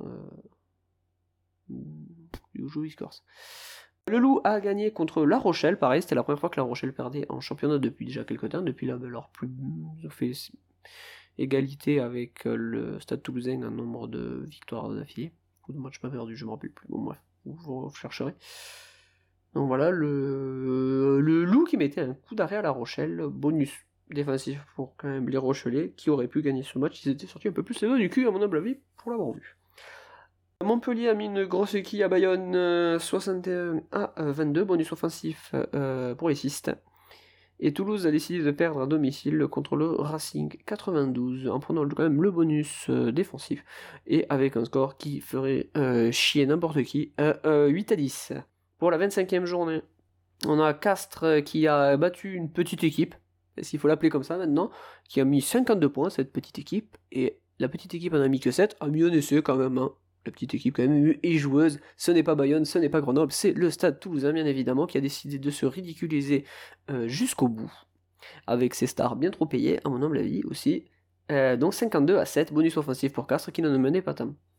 Euh... Du joli score. Le Loup a gagné contre La Rochelle, pareil, c'était la première fois que La Rochelle perdait en championnat depuis déjà quelques temps, depuis là, leur plus... Ils ont fait égalité avec le Stade Toulousain en nombre de victoires d'affilée. Ou de matchs pas perdus, je me rappelle plus. Bon bref, vous, vous chercherez. Donc voilà, le, le Loup qui mettait un coup d'arrêt à La Rochelle, bonus défensif pour quand même les Rochelais, qui auraient pu gagner ce match, ils étaient sortis un peu plus les doigts du cul à mon humble avis, pour l'avoir vu. Montpellier a mis une grosse quille à Bayonne, euh, soixante et un à vingt-deux, bonus offensif euh, pour les Sistes. Et Toulouse a décidé de perdre à domicile contre le Racing quatre-vingt-douze, en prenant quand même le bonus euh, défensif, et avec un score qui ferait euh, chier n'importe qui, euh, euh, huit à dix. Pour la vingt-cinquième journée, on a Castres qui a battu une petite équipe, s'il faut l'appeler comme ça maintenant, qui a mis cinquante-deux points, cette petite équipe, et la petite équipe en a mis que sept, a mis un essai quand même, hein. La petite équipe quand même est joueuse, ce n'est pas Bayonne, ce n'est pas Grenoble, c'est le Stade Toulousain bien évidemment, qui a décidé de se ridiculiser euh, jusqu'au bout, avec ses stars bien trop payées, à mon humble avis aussi. Euh, donc cinquante-deux à sept, bonus offensif pour Castres, qui n'en menait pas tant.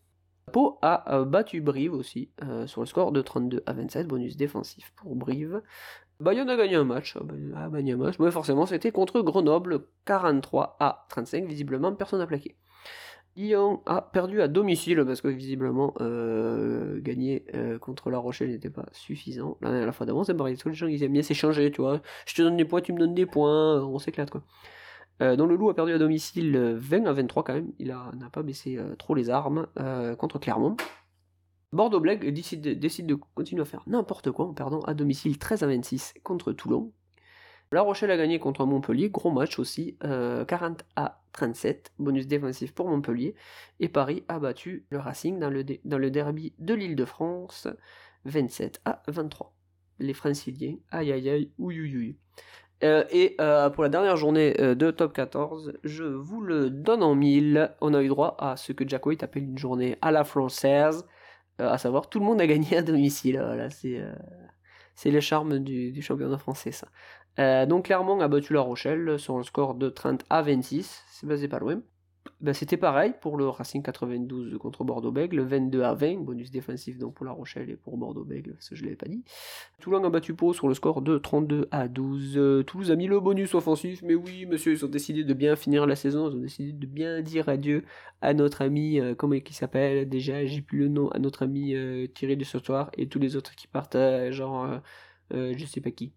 Pau a euh, battu Brive aussi, euh, sur le score de trente-deux à vingt-sept, bonus défensif pour Brive. Bayonne a gagné un match, a gagné un match, mais forcément c'était contre Grenoble, quarante-trois à trente-cinq, visiblement personne n'a plaqué. Lyon a perdu à domicile parce que visiblement euh, gagner euh, contre La Rochelle n'était pas suffisant. Là, à la fois d'avant, c'est pareil, tous les gens ils aiment bien s'échanger, tu vois. Je te donne des points, tu me donnes des points, on s'éclate quoi. Euh, donc le Loup a perdu à domicile vingt à vingt-trois quand même, il a, n'a pas baissé euh, trop les armes euh, contre Clermont. Bordeaux-Bègles décide, décide de continuer à faire n'importe quoi en perdant à domicile treize à vingt-six contre Toulon. La Rochelle a gagné contre Montpellier, gros match aussi, euh, quarante à trente-sept, bonus défensif pour Montpellier. Et Paris a battu le Racing dans le, dé- dans le derby de l'Île-de-France, vingt-sept à vingt-trois. Les Franciliens, aïe aïe aïe, ouïe ouïe ouïe. Euh, et euh, pour la dernière journée euh, de top quatorze, je vous le donne en mille. On a eu droit à ce que Jack White appelle une journée à la française, euh, à savoir tout le monde a gagné à domicile. Voilà, c'est, euh, c'est le charme du, du championnat français, ça. Euh, donc Clermont a battu La Rochelle sur le score de trente à vingt-six, c'est basé pas loin. Ben, c'était pareil pour le Racing quatre-vingt-douze contre Bordeaux-Bègles, vingt-deux à vingt, bonus défensif donc pour La Rochelle et pour Bordeaux-Bègles, ça je l'avais pas dit. Toulon a battu Pau sur le score de trente-deux à douze. Euh, Toulouse a mis le bonus offensif, mais oui monsieur, ils ont décidé de bien finir la saison, ils ont décidé de bien dire adieu à notre ami, euh, comment il s'appelle déjà, j'ai plus le nom, à notre ami euh, Thierry du Sautoir et tous les autres qui partent, euh, genre euh, euh, je sais pas qui.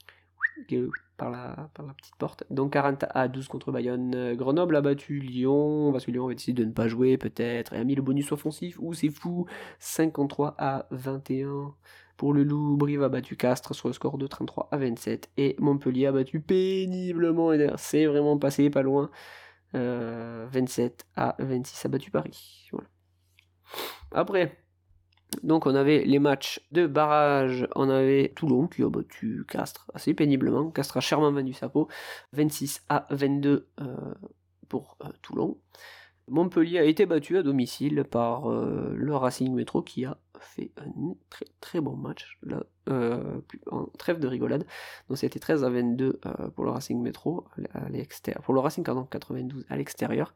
Par la, par la petite porte. Donc quarante à douze contre Bayonne. Grenoble a battu Lyon, parce que Lyon avait décidé de ne pas jouer peut-être, et a mis le bonus offensif, ouh c'est fou, cinquante-trois à vingt et un. Pour le Loup, Brive a battu Castres sur le score de trente-trois à vingt-sept, et Montpellier a battu péniblement, et d'ailleurs c'est vraiment passé pas loin, euh, vingt-sept à vingt-six a battu Paris. Voilà. Après, donc on avait les matchs de barrage, on avait Toulon qui a battu Castres assez péniblement, Castres a chèrement vendu sa peau, vingt-six à vingt-deux euh, pour euh, Toulon. Montpellier a été battu à domicile par euh, le Racing Métro qui a fait un très très bon match, là, euh, en trêve de rigolade, donc c'était treize à vingt-deux euh, pour le Racing Métro, à l'extérieur, pour le Racing pardon, quatre-vingt-douze à l'extérieur.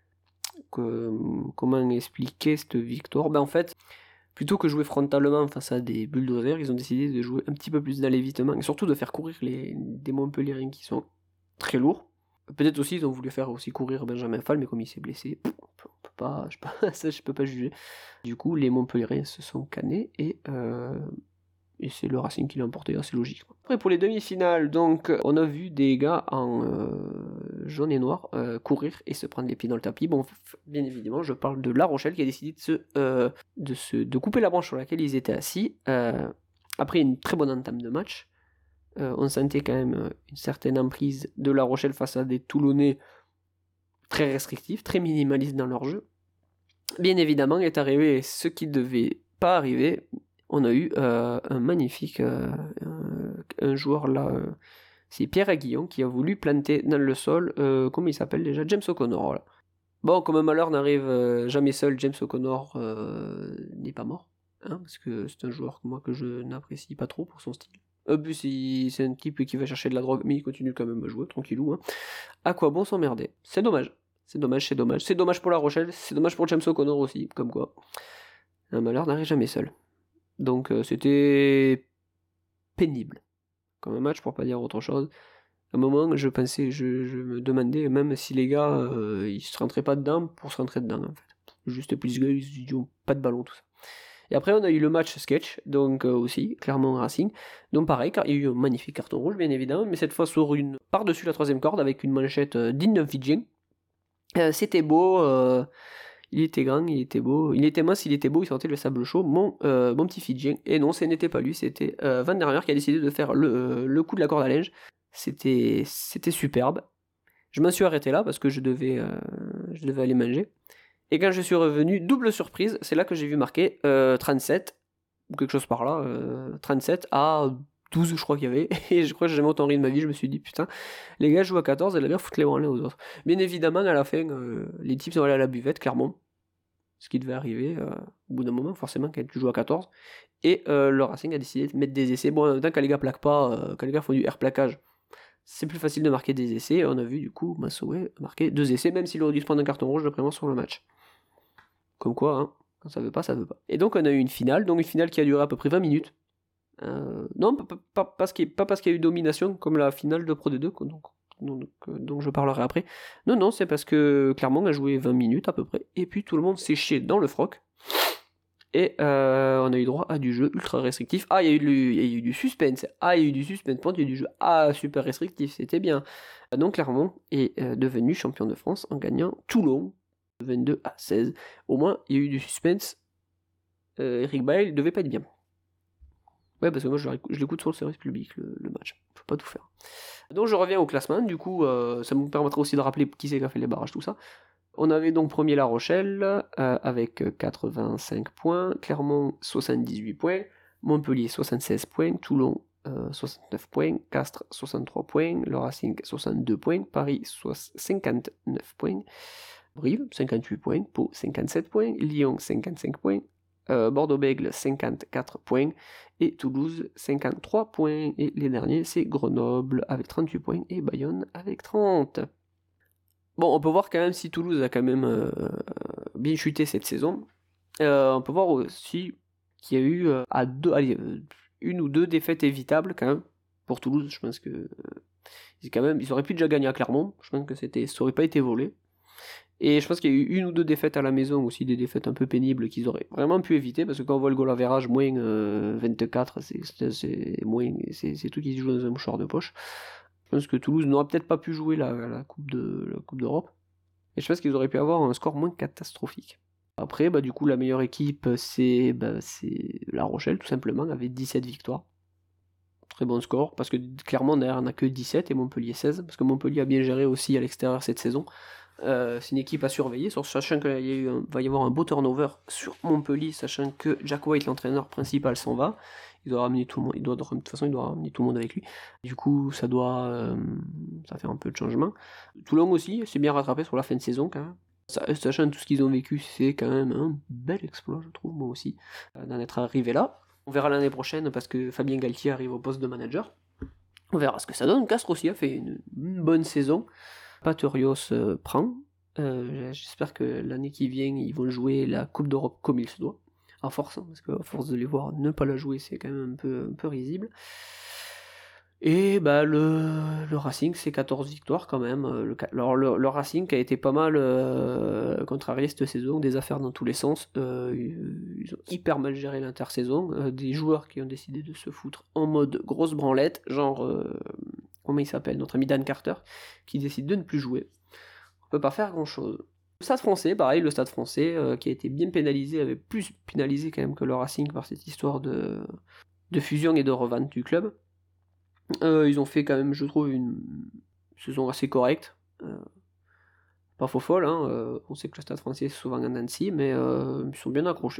Que, comment expliquer cette victoire? Ben en fait, plutôt que jouer frontalement face à des bulldozers, ils ont décidé de jouer un petit peu plus dans l'évitement et surtout de faire courir les, des Montpelliérains qui sont très lourds. Peut-être aussi ils ont voulu faire aussi courir Benjamin Fall, mais comme il s'est blessé, on peut, on peut pas, je peux pas, ça je peux pas juger. Du coup, les Montpelliérains se sont cannés et, euh, et c'est le Racing qui l'a emporté, c'est logique. Après pour les demi-finales, donc on a vu des gars en euh, jaune et noir euh, courir et se prendre les pieds dans le tapis. Bon, bien évidemment, je parle de La Rochelle qui a décidé de se, euh, de se de couper la branche sur laquelle ils étaient assis. Euh, après une très bonne entame de match, euh, on sentait quand même une certaine emprise de La Rochelle face à des Toulonnais très restrictifs, très minimalistes dans leur jeu. Bien évidemment, est arrivé ce qui devait pas arriver. On a eu euh, un magnifique euh, un, un joueur là, euh, c'est Pierre Aguillon qui a voulu planter dans le sol, euh, comment il s'appelle déjà, James O'Connor. Voilà. Bon, comme un malheur n'arrive euh, jamais seul, James O'Connor euh, n'est pas mort, hein, parce que c'est un joueur que moi que je n'apprécie pas trop pour son style. En plus, il, c'est un type qui va chercher de la drogue, mais il continue quand même à jouer, tranquillou. Hein. À quoi bon s'emmerder? C'est dommage. C'est dommage, c'est dommage. C'est dommage pour La Rochelle, c'est dommage pour James O'Connor aussi, comme quoi. Un malheur n'arrive jamais seul. Donc euh, c'était pénible comme un match pour pas dire autre chose. À un moment je pensais, je, je me demandais même si les gars euh, ils se rentraient pas dedans pour se rentrer dedans en fait. Juste plus gars, ils ont pas de ballon tout ça. Et après on a eu le match sketch, donc euh, aussi, Clermont Racing. Donc pareil, car il y a eu un magnifique carton rouge bien évidemment, mais cette fois sur une par-dessus la troisième corde avec une manchette euh, digne d'un Fidjien. Euh, c'était beau, euh, il était grand, il était beau, il était mince, il était beau, il sentait le sable chaud, mon, euh, mon petit Fidjien. Et non, ce n'était pas lui, c'était euh, Van der Meer qui a décidé de faire le, euh, le coup de la corde à linge. C'était, c'était superbe. Je m'en suis arrêté là parce que je devais, euh, je devais aller manger. Et quand je suis revenu, double surprise, c'est là que j'ai vu marquer euh, trente-sept, ou quelque chose par là, euh, trente-sept à douze je crois qu'il y avait, et je crois que j'ai jamais autant ri de ma vie, je me suis dit putain, les gars jouent à quatorze et la bien foutent les bras l'un aux autres. Bien évidemment, à la fin, euh, les types sont allés à la buvette, clairement, ce qui devait arriver euh, au bout d'un moment, forcément, quand tu joues à quatorze, et euh, le Racing a décidé de mettre des essais. Bon, en même temps, quand les gars plaquent pas, euh, quand les gars font du air plaquage, c'est plus facile de marquer des essais, on a vu du coup Massoé marquer deux essais, même s'il aurait dû se prendre un carton rouge de prément sur le match. Comme quoi, hein, Quand ça veut pas, ça veut pas. Et donc on a eu une finale, donc une finale qui a duré à peu près vingt minutes. Euh, non, pas, pas, pas, parce qu'il, pas parce qu'il y a eu domination, comme la finale de Pro D deux, donc, donc, donc je parlerai après. Non, non, c'est parce que Clermont a joué vingt minutes à peu près, et puis tout le monde s'est chié dans le froc. Et euh, on a eu droit à du jeu ultra restrictif. Ah, il y a eu, du, il y a eu du suspense. Ah, il y a eu du suspense. Il y a eu du jeu. Ah, super restrictif, c'était bien. Donc Clermont est euh, devenu champion de France en gagnant Toulon vingt-deux à seize. Au moins, il y a eu du suspense. Euh, Eric Bailly devait pas être bien. Ouais, parce que moi je, je l'écoute sur le service public, le, le match. Faut pas tout faire. Donc je reviens au classement. Du coup, euh, ça me permettra aussi de rappeler qui c'est qui a fait les barrages, tout ça. On avait donc premier La Rochelle euh, avec quatre-vingt-cinq points, Clermont soixante-dix-huit points, Montpellier soixante-seize points, Toulon euh, soixante-neuf points, Castres soixante-trois points, le Racing soixante-deux points, Paris cinquante-neuf points, Brive cinquante-huit points, Pau cinquante-sept points, Lyon cinquante-cinq points, euh, Bordeaux-Bègles cinquante-quatre points et Toulouse cinquante-trois points. Et les derniers c'est Grenoble avec trente-huit points et Bayonne avec trente. Bon, on peut voir quand même si Toulouse a quand même euh, bien chuté cette saison. Euh, on peut voir aussi qu'il y a eu euh, à deux, allez, euh, une ou deux défaites évitables quand même pour Toulouse. Je pense que euh, ils, quand même, ils auraient pu déjà gagner à Clermont. Je pense que c'était, ça aurait pas été volé. Et je pense qu'il y a eu une ou deux défaites à la maison aussi, des défaites un peu pénibles qu'ils auraient vraiment pu éviter, parce que quand on voit le goal average moins euh, vingt-quatre, c'est, c'est, c'est, moins, c'est, c'est tout qui se joue dans un mouchoir de poche. Je pense que Toulouse n'aurait peut-être pas pu jouer la, la, coupe, de, la coupe d'Europe. Et je pense qu'ils auraient pu avoir un score moins catastrophique. Après, bah, du coup, la meilleure équipe, c'est, bah, c'est La Rochelle, tout simplement, avec dix-sept victoires. Très bon score, parce que clairement, derrière, on n'a que dix-sept et Montpellier seize, parce que Montpellier a bien géré aussi à l'extérieur cette saison. Euh, c'est une équipe à surveiller, sachant qu'il y a eu un, va y avoir un beau turnover sur Montpellier, sachant que Jack White, l'entraîneur principal, s'en va. Il doit ramener tout le monde, il doit, de toute façon, il doit ramener tout le monde avec lui. Du coup, ça doit, euh, ça fait un peu de changement. Toulon aussi, c'est bien rattrapé sur la fin de saison quand même. Sachant tout ce qu'ils ont vécu, c'est quand même un bel exploit, je trouve, moi aussi, d'en être arrivé là. On verra l'année prochaine parce que Fabien Galtier arrive au poste de manager. On verra ce que ça donne. Castres aussi a fait une, une bonne saison. Paterios euh, prend. Euh, j'espère que l'année qui vient, ils vont jouer la Coupe d'Europe comme il se doit. À force, hein, parce qu'à force de les voir ne pas la jouer, c'est quand même un peu, un peu risible. Et bah, le, le Racing, c'est quatorze victoires quand même. Le, alors, le, le Racing qui a été pas mal euh, contrarié cette saison, des affaires dans tous les sens. Euh, ils ont hyper mal géré l'intersaison. Euh, des joueurs qui ont décidé de se foutre en mode grosse branlette, genre, euh, comment il s'appelle, notre ami Dan Carter, qui décide de ne plus jouer. On peut pas faire grand chose. Le Stade français, pareil, le Stade français euh, qui a été bien pénalisé, avait plus pénalisé quand même que le Racing par cette histoire de, de fusion et de revente du club. Euh, ils ont fait quand même, je trouve, une saison assez correcte. Euh, pas faux folle, hein. Euh, on sait que le Stade français c'est souvent un Nancy, mais euh, ils sont bien accrochés.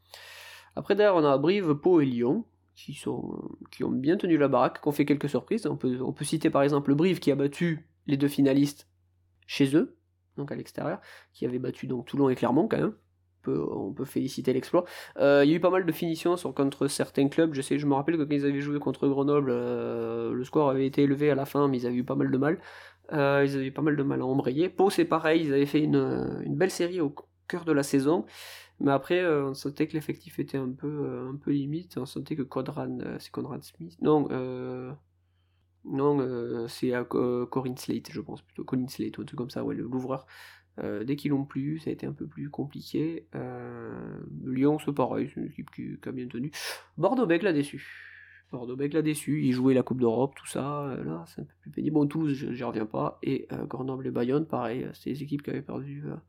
Après derrière, on a Brive, Pau et Lyon, qui, sont, qui ont bien tenu la baraque, qui ont fait quelques surprises. On peut, on peut citer par exemple Brive qui a battu les deux finalistes chez eux, donc à l'extérieur, qui avait battu donc Toulon et Clermont quand même. On peut, on peut féliciter l'exploit. Euh, il y a eu pas mal de finitions sur, contre certains clubs. Je sais, je me rappelle que quand ils avaient joué contre Grenoble, euh, le score avait été élevé à la fin, mais ils avaient eu pas mal de mal. Euh, ils avaient eu pas mal de mal à embrayer. Pau, c'est pareil, ils avaient fait une, une belle série au cœur de la saison. Mais après, euh, on sentait que l'effectif était un peu, euh, un peu limite. On sentait que Conrad, euh, c'est Conrad Smith. Non, euh, non, euh, c'est euh, Corinne Slate, je pense plutôt. Colin Slate, ou un truc comme ça, ouais, le, l'ouvreur. Euh, dès qu'ils l'ont plus, ça a été un peu plus compliqué. Euh, Lyon, c'est pareil, c'est une équipe qui, qui a bien tenu. Bordeaux-Bègles l'a déçu. Bordeaux-Bègles l'a déçu. Ils jouaient la Coupe d'Europe, tout ça. Euh, là, c'est un peu plus pénible. Bon, Toulouse, j'y reviens pas. Et euh, Grenoble et Bayonne, pareil, c'est des équipes qui avaient perdu. Euh,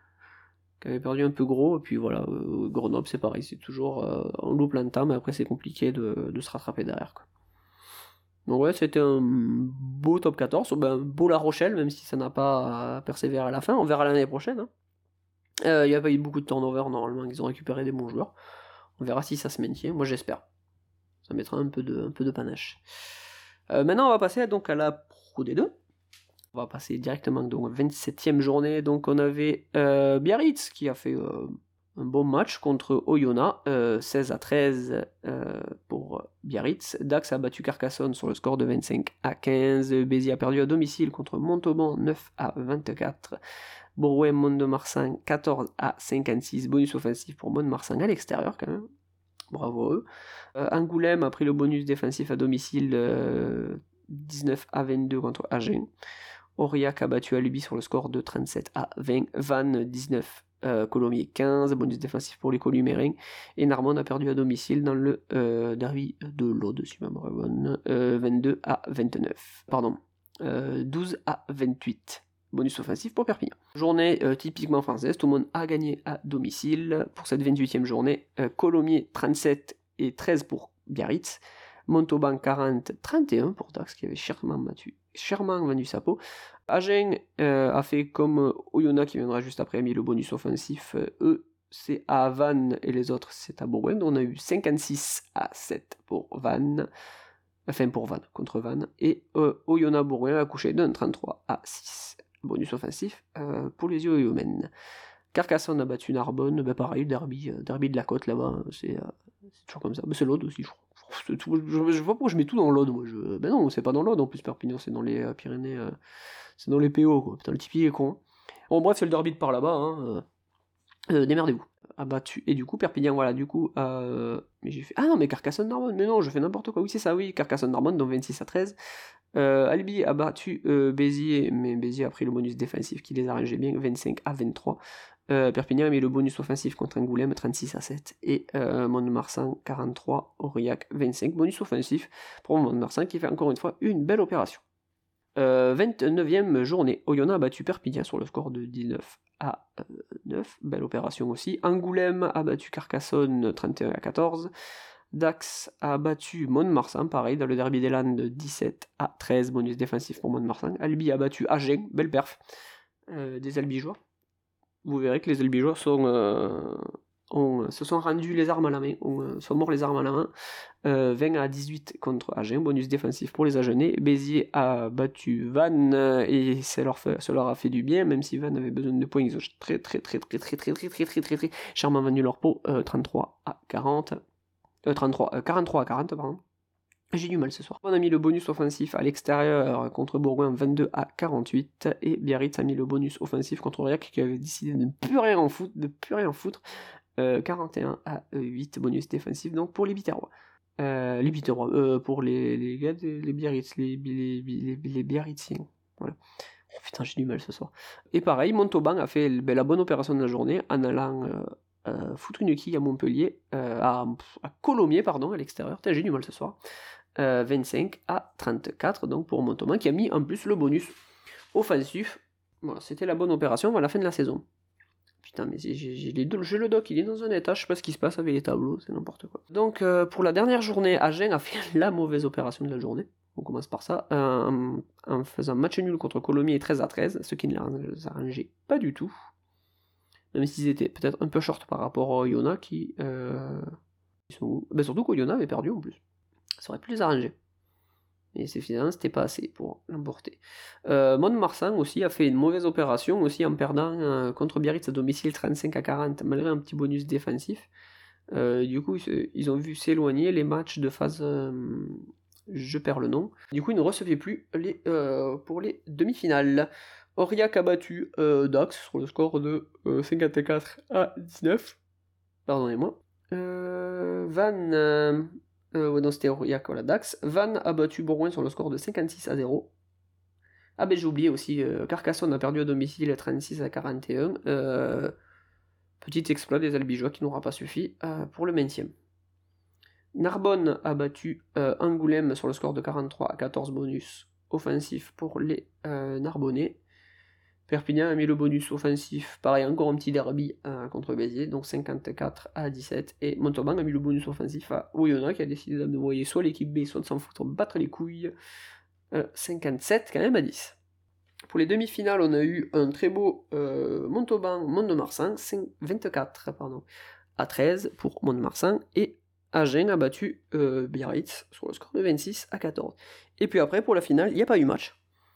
qui avait perdu un peu gros, et puis voilà, euh, Grenoble c'est pareil, c'est toujours, euh, on loupe plein de temps, mais après c'est compliqué de, de se rattraper derrière, quoi. Donc ouais, c'était un beau top quatorze, ben, beau La Rochelle, même si ça n'a pas persévéré à la fin, on verra l'année prochaine. Hein. Euh, il n'y a pas eu beaucoup de turnover, normalement, ils ont récupéré des bons joueurs, on verra si ça se maintient, moi j'espère, ça mettra un peu de, un peu de panache. Euh, maintenant on va passer donc à la Pro D deux. On va passer directement donc à la vingt-septième journée. Donc on avait euh, Biarritz qui a fait euh, un bon match contre Oyonnax, euh, seize à treize euh, pour Biarritz. Dax a battu Carcassonne sur le score de vingt-cinq à quinze. Béziers a perdu à domicile contre Montauban, neuf à vingt-quatre. Bourgoin, Mont-de-Marsan, quatorze à cinquante-six. Bonus offensif pour Mont-de-Marsan à l'extérieur quand même. Bravo à eux. Euh, Angoulême a pris le bonus défensif à domicile euh, dix-neuf à vingt-deux contre Agen. Aurillac a battu Albi sur le score de trente-sept à vingt. Vannes dix-neuf, euh, Colomiers quinze. Bonus défensif pour les Columérins. Et Narbonne a perdu à domicile dans le euh, derby de l'Aude, si ma mémoire est bonne. Euh, vingt-deux à vingt-neuf. Pardon. Euh, douze à vingt-huit. Bonus offensif pour Perpignan. Journée euh, typiquement française, tout le monde a gagné à domicile. Pour cette vingt-huitième journée, euh, Colomiers trente-sept et treize pour Biarritz. Montauban quarante, trente et un pour Dax qui avait chèrement battu, chèrement vendu sa peau. Agen euh, a fait comme Oyonnax qui viendra juste après, mis le bonus offensif. Euh, eux, c'est à Vannes et les autres, c'est à Bourgoin. On a eu cinquante-six à sept pour Vannes. Enfin pour Vannes, contre Vannes. Et euh, Oyonnax Bourgoin a couché d'un trente-trois à six. Bonus offensif euh, pour les Oyomènes. Carcassonne a battu Narbonne, ben pareil, derby, euh, derby de la côte là-bas, c'est, euh, c'est toujours comme ça. Ben c'est l'Aude aussi, je crois. Je, je, je, je vois pas pourquoi je mets tout dans l'Aude, moi. Je, ben non, c'est pas dans l'Aude en plus, Perpignan, c'est dans les euh, Pyrénées, euh, c'est dans les P O, quoi. Putain, le Tipeee est con. Bon, bref, c'est le derby de par là-bas, hein. Euh, euh, démerdez-vous. A battu, et du coup, Perpignan, voilà, du coup, euh, mais j'ai fait, ah non, mais Carcassonne-Narbonne, mais non, je fais n'importe quoi, oui, c'est ça, oui, Carcassonne-Narbonne, donc vingt-six à treize. Euh, Albi a battu euh, Béziers, mais Béziers a pris le bonus défensif qui les arrangeait bien, vingt-cinq à vingt-trois. Euh, Perpignan a mis le bonus offensif contre Angoulême, trente-six à sept. Et euh, Mont-de-Marsan, quarante-trois. Aurillac, vingt-cinq. Bonus offensif pour Mont-de-Marsan qui fait encore une fois une belle opération. Euh, vingt-neuvième journée, Oyonnax a battu Perpignan sur le score de dix-neuf à neuf. Belle opération aussi. Angoulême a battu Carcassonne, trente et un à quatorze. Dax a battu Mont-de-Marsan, pareil, dans le derby des Landes, dix-sept à treize, bonus défensif pour Mont-de-Marsan. Albi a battu Agen, belle perf, euh, des Albigeois. Vous verrez que les Albigeois sont, euh, ont, se sont rendus les armes à la main, ont, euh, sont morts les armes à la main. Euh, vingt à dix-huit contre Agen, bonus défensif pour les Agenais. Béziers a battu Vannes et ça leur, fait, ça leur a fait du bien, même si Vannes avait besoin de points, ils ont très très très très très très très très très très très charmant vendu leur peau, euh, trente-trois à quarante. Euh, trente-trois, euh, quarante-trois à quarante, pardon. J'ai du mal ce soir. On a mis le bonus offensif à l'extérieur contre Bourgoin, vingt-deux à quarante-huit. Et Biarritz a mis le bonus offensif contre Aurillac qui avait décidé de ne plus rien en foutre, de plus rien en foutre. Euh, quarante et un à huit, bonus défensif donc pour les Biterrois. Euh, les Biterrois, euh, pour les, les gars, les, les Biarritz, les, les, les, les Biarritziens. Voilà. Oh putain, j'ai du mal ce soir. Et pareil, Montauban a fait ben, la bonne opération de la journée en allant. Euh, Euh, foutre une quille à Montpellier, euh, à, à Colomiers, pardon, à l'extérieur. Putain, j'ai du mal ce soir. Euh, vingt-cinq à trente-quatre, donc pour Montauban, qui a mis en plus le bonus offensif. Voilà, c'était la bonne opération à la fin de la saison. Putain, mais j'ai, j'ai, les deux, j'ai le doc, il est dans un état, je sais pas ce qui se passe avec les tableaux, c'est n'importe quoi. Donc, euh, pour la dernière journée, Agen a fait la mauvaise opération de la journée. On commence par ça, euh, en faisant match nul contre Colomiers treize à treize, ce qui ne les arrangeait pas du tout. Même s'ils étaient peut-être un peu short par rapport à Oyonnax qui euh, ils sont... ben surtout qu'Oyonnax avait perdu en plus. Ça aurait pu les arranger. Mais c'est, finalement c'était pas assez pour l'emporter. Euh, Mont-de-Marsan aussi a fait une mauvaise opération aussi en perdant euh, contre Biarritz à domicile trente-cinq à quarante malgré un petit bonus défensif. Euh, du coup ils ont vu s'éloigner les matchs de phase euh, je perds le nom. Du coup ils ne recevaient plus les, euh, pour les demi-finales. Aurillac a battu euh, Dax sur le score de euh, cinquante-quatre à dix-neuf. Pardonnez-moi. Euh, Vannes. Euh, euh, ouais, non, c'était Aurillac, voilà, Dax. Vannes a battu Bourgoin sur le score de cinquante-six à zéro. Ah, ben j'ai oublié aussi. Euh, Carcassonne a perdu à domicile trente-six à quarante et un. Euh, petit exploit des Albigeois qui n'aura pas suffi euh, pour le maintien. Narbonne a battu euh, Angoulême sur le score de quarante-trois à quatorze bonus offensif pour les euh, Narbonnais. Perpignan a mis le bonus offensif, pareil, encore un petit derby euh, contre Béziers, donc cinquante-quatre à dix-sept. Et Montauban a mis le bonus offensif à Oyonnax, qui a décidé d'envoyer soit l'équipe B, soit de s'en foutre, battre les couilles. Euh, cinquante-sept quand même à dix. Pour les demi-finales, on a eu un très beau euh, Montauban, Mont-de-Marsan, vingt-quatre pardon, à treize pour Mont-de-Marsan. Et Agen a battu euh, Biarritz sur le score de vingt-six à quatorze. Et puis après, pour la finale, il n'y a pas eu match.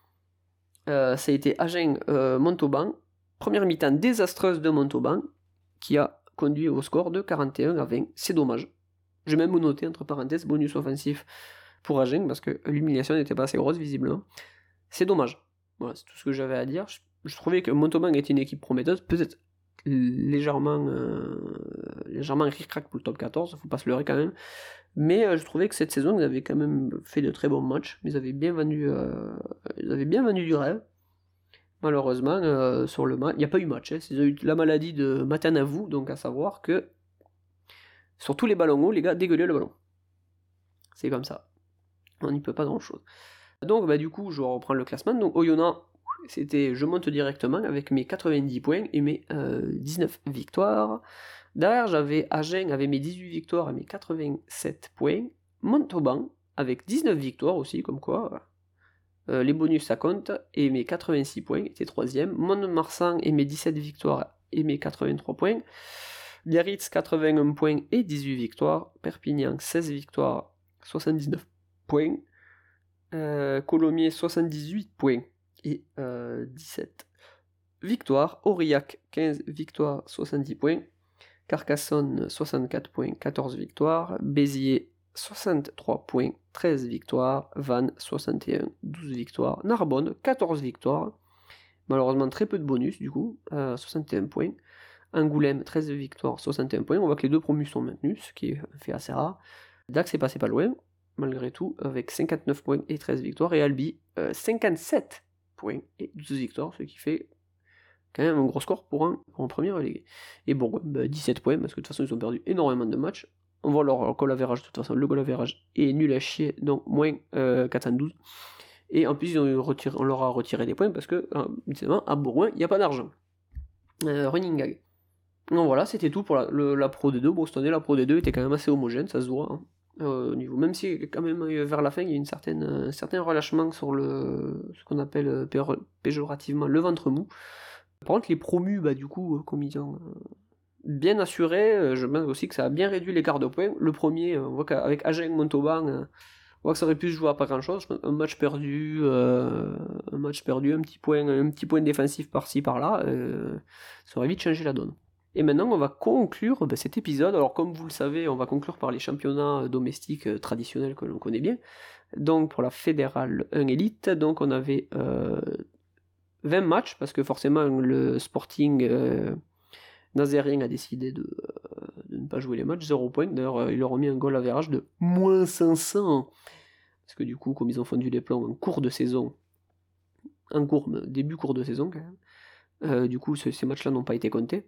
Euh, ça a été Agen-Montauban, euh, première mi-temps désastreuse de Montauban, qui a conduit au score de quarante et un à vingt. C'est dommage. J'ai même noté, entre parenthèses, bonus offensif pour Agen, parce que l'humiliation n'était pas assez grosse, visiblement. C'est dommage. Voilà, c'est tout ce que j'avais à dire. je trouvais que Montauban était une équipe prometteuse, peut-être légèrement, euh, légèrement ric-rac pour le top quatorze, faut pas se leurrer quand même. Mais euh, je trouvais que cette saison, ils avaient quand même fait de très bons matchs. Ils avaient bien vendu, euh, ils avaient bien vendu du rêve. Malheureusement, euh, sur le match, il n'y a pas eu match. Hein. Ils ont eu la maladie de Matanavou, donc à savoir que sur tous les ballons hauts, les gars dégueulaient le ballon. C'est comme ça. On n'y peut pas grand-chose. Donc, bah, du coup, je reprends le classement. Donc, Oyonnax, c'était je monte directement avec mes quatre-vingt-dix points et mes euh, dix-neuf victoires. Derrière, j'avais Agen avec mes dix-huit victoires et mes quatre-vingt-sept points. Montauban avec dix-neuf victoires aussi, comme quoi euh, les bonus ça compte, et mes quatre-vingt-six points était troisième. Mont-de-Marsan et mes dix-sept victoires et mes quatre-vingt-trois points. Biarritz quatre-vingt-un points et dix-huit victoires. Perpignan seize victoires, soixante-dix-neuf points. Euh, Colomiers soixante-dix-huit points et euh, dix-sept victoires. Aurillac quinze victoires, soixante-dix points. Carcassonne soixante-quatre points, quatorze victoires. Béziers soixante-trois points, treize victoires. Vannes soixante et un, douze victoires. Narbonne quatorze victoires. Malheureusement très peu de bonus du coup, euh, soixante et un points. Angoulême treize victoires, soixante et un points. On voit que les deux promus sont maintenus, ce qui est fait assez rare. Dax est passé pas loin, malgré tout, avec cinquante-neuf points et treize victoires. Et Albi, euh, cinquante-sept points et douze victoires, ce qui fait quand même un gros score pour un, pour un premier relégué. Et bon, bah, dix-sept points, parce que de toute façon, ils ont perdu énormément de matchs. On voit leur goal average, de toute façon, le goal average est nul à chier, donc moins euh, quatre cent douze. Et en plus, ils ont retiré, on leur a retiré des points, parce que, euh, à Bourgoin, il n'y a pas d'argent. Euh, running gag. Donc voilà, c'était tout pour la, le, la Pro D deux. Bon, cette année, la Pro D deux était quand même assez homogène, ça se voit. Hein. Euh, au niveau, même si quand même vers la fin il y a une certaine, un certain relâchement sur le ce qu'on appelle euh, péjorativement le ventre mou. Par contre les promus, bah du coup, comme ils ont euh, bien assuré, euh, je pense aussi que ça a bien réduit l'écart de points. Le premier, euh, on voit qu'avec Agen Montauban, euh, on voit que ça aurait pu se jouer à pas grand chose. Un match perdu, euh, un match perdu, un petit point, un petit point défensif par-ci par-là, euh, ça aurait vite changé la donne. Et maintenant, on va conclure bah, cet épisode. Alors, comme vous le savez, on va conclure par les championnats domestiques euh, traditionnels que l'on connaît bien. Donc, pour la Fédérale un Elite, donc on avait euh, vingt matchs, parce que forcément, le Sporting euh, Nazérien a décidé de, euh, de ne pas jouer les matchs, zéro point. D'ailleurs, euh, ils leur ont mis un goal average de moins cinq cents. Parce que du coup, comme ils ont fondu les plans en cours de saison, en cours, début cours de saison quand même, euh, du coup, ce, ces matchs-là n'ont pas été comptés.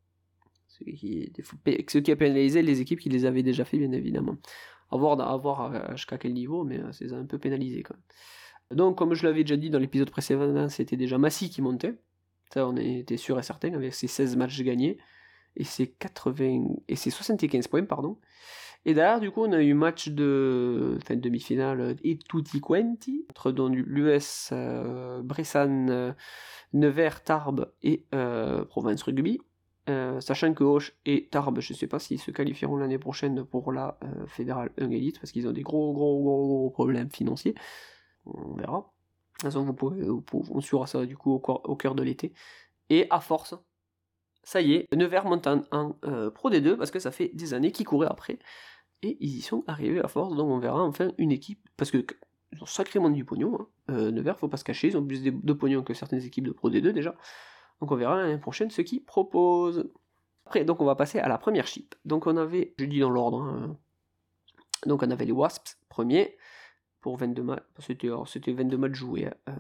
Ce qui, ce qui a pénalisé les équipes qui les avaient déjà fait, bien évidemment. À voir, à voir jusqu'à quel niveau, mais c'est un peu pénalisé quand même. Donc, comme je l'avais déjà dit dans l'épisode précédent, c'était déjà Massy qui montait. Ça, on était sûr et certain, avec ses seize matchs gagnés, et ses, quatre-vingts, et ses soixante-quinze points, pardon. Et derrière, du coup, on a eu match de enfin, demi-finale et tutti quanti, entre l'U S euh, Bressan, euh, Nevers, Tarbes et euh, Provence Rugby. Euh, sachant que Auch et Tarbes, je ne sais pas s'ils se qualifieront l'année prochaine pour la euh, Fédérale un Elite, parce qu'ils ont des gros, gros, gros, gros problèmes financiers. On verra. De toute façon, vous pouvez, vous pouvez, on suivra ça du coup au, cor- au cœur de l'été. Et à force, ça y est, Nevers monte en, en euh, Pro D deux, parce que ça fait des années qu'ils couraient après. Et ils y sont arrivés à force, donc on verra enfin une équipe, parce que ils ont sacrément du pognon. Hein. Euh, Nevers, faut pas se cacher, ils ont plus de, de pognon que certaines équipes de Pro D deux déjà. Donc on verra l'année prochaine ce qu'ils proposent. Après, donc on va passer à la première chip. Donc on avait, je dis dans l'ordre, hein, donc on avait les Wasps, premier, pour vingt-deux matchs, c'était, c'était vingt-deux matchs joués. Euh,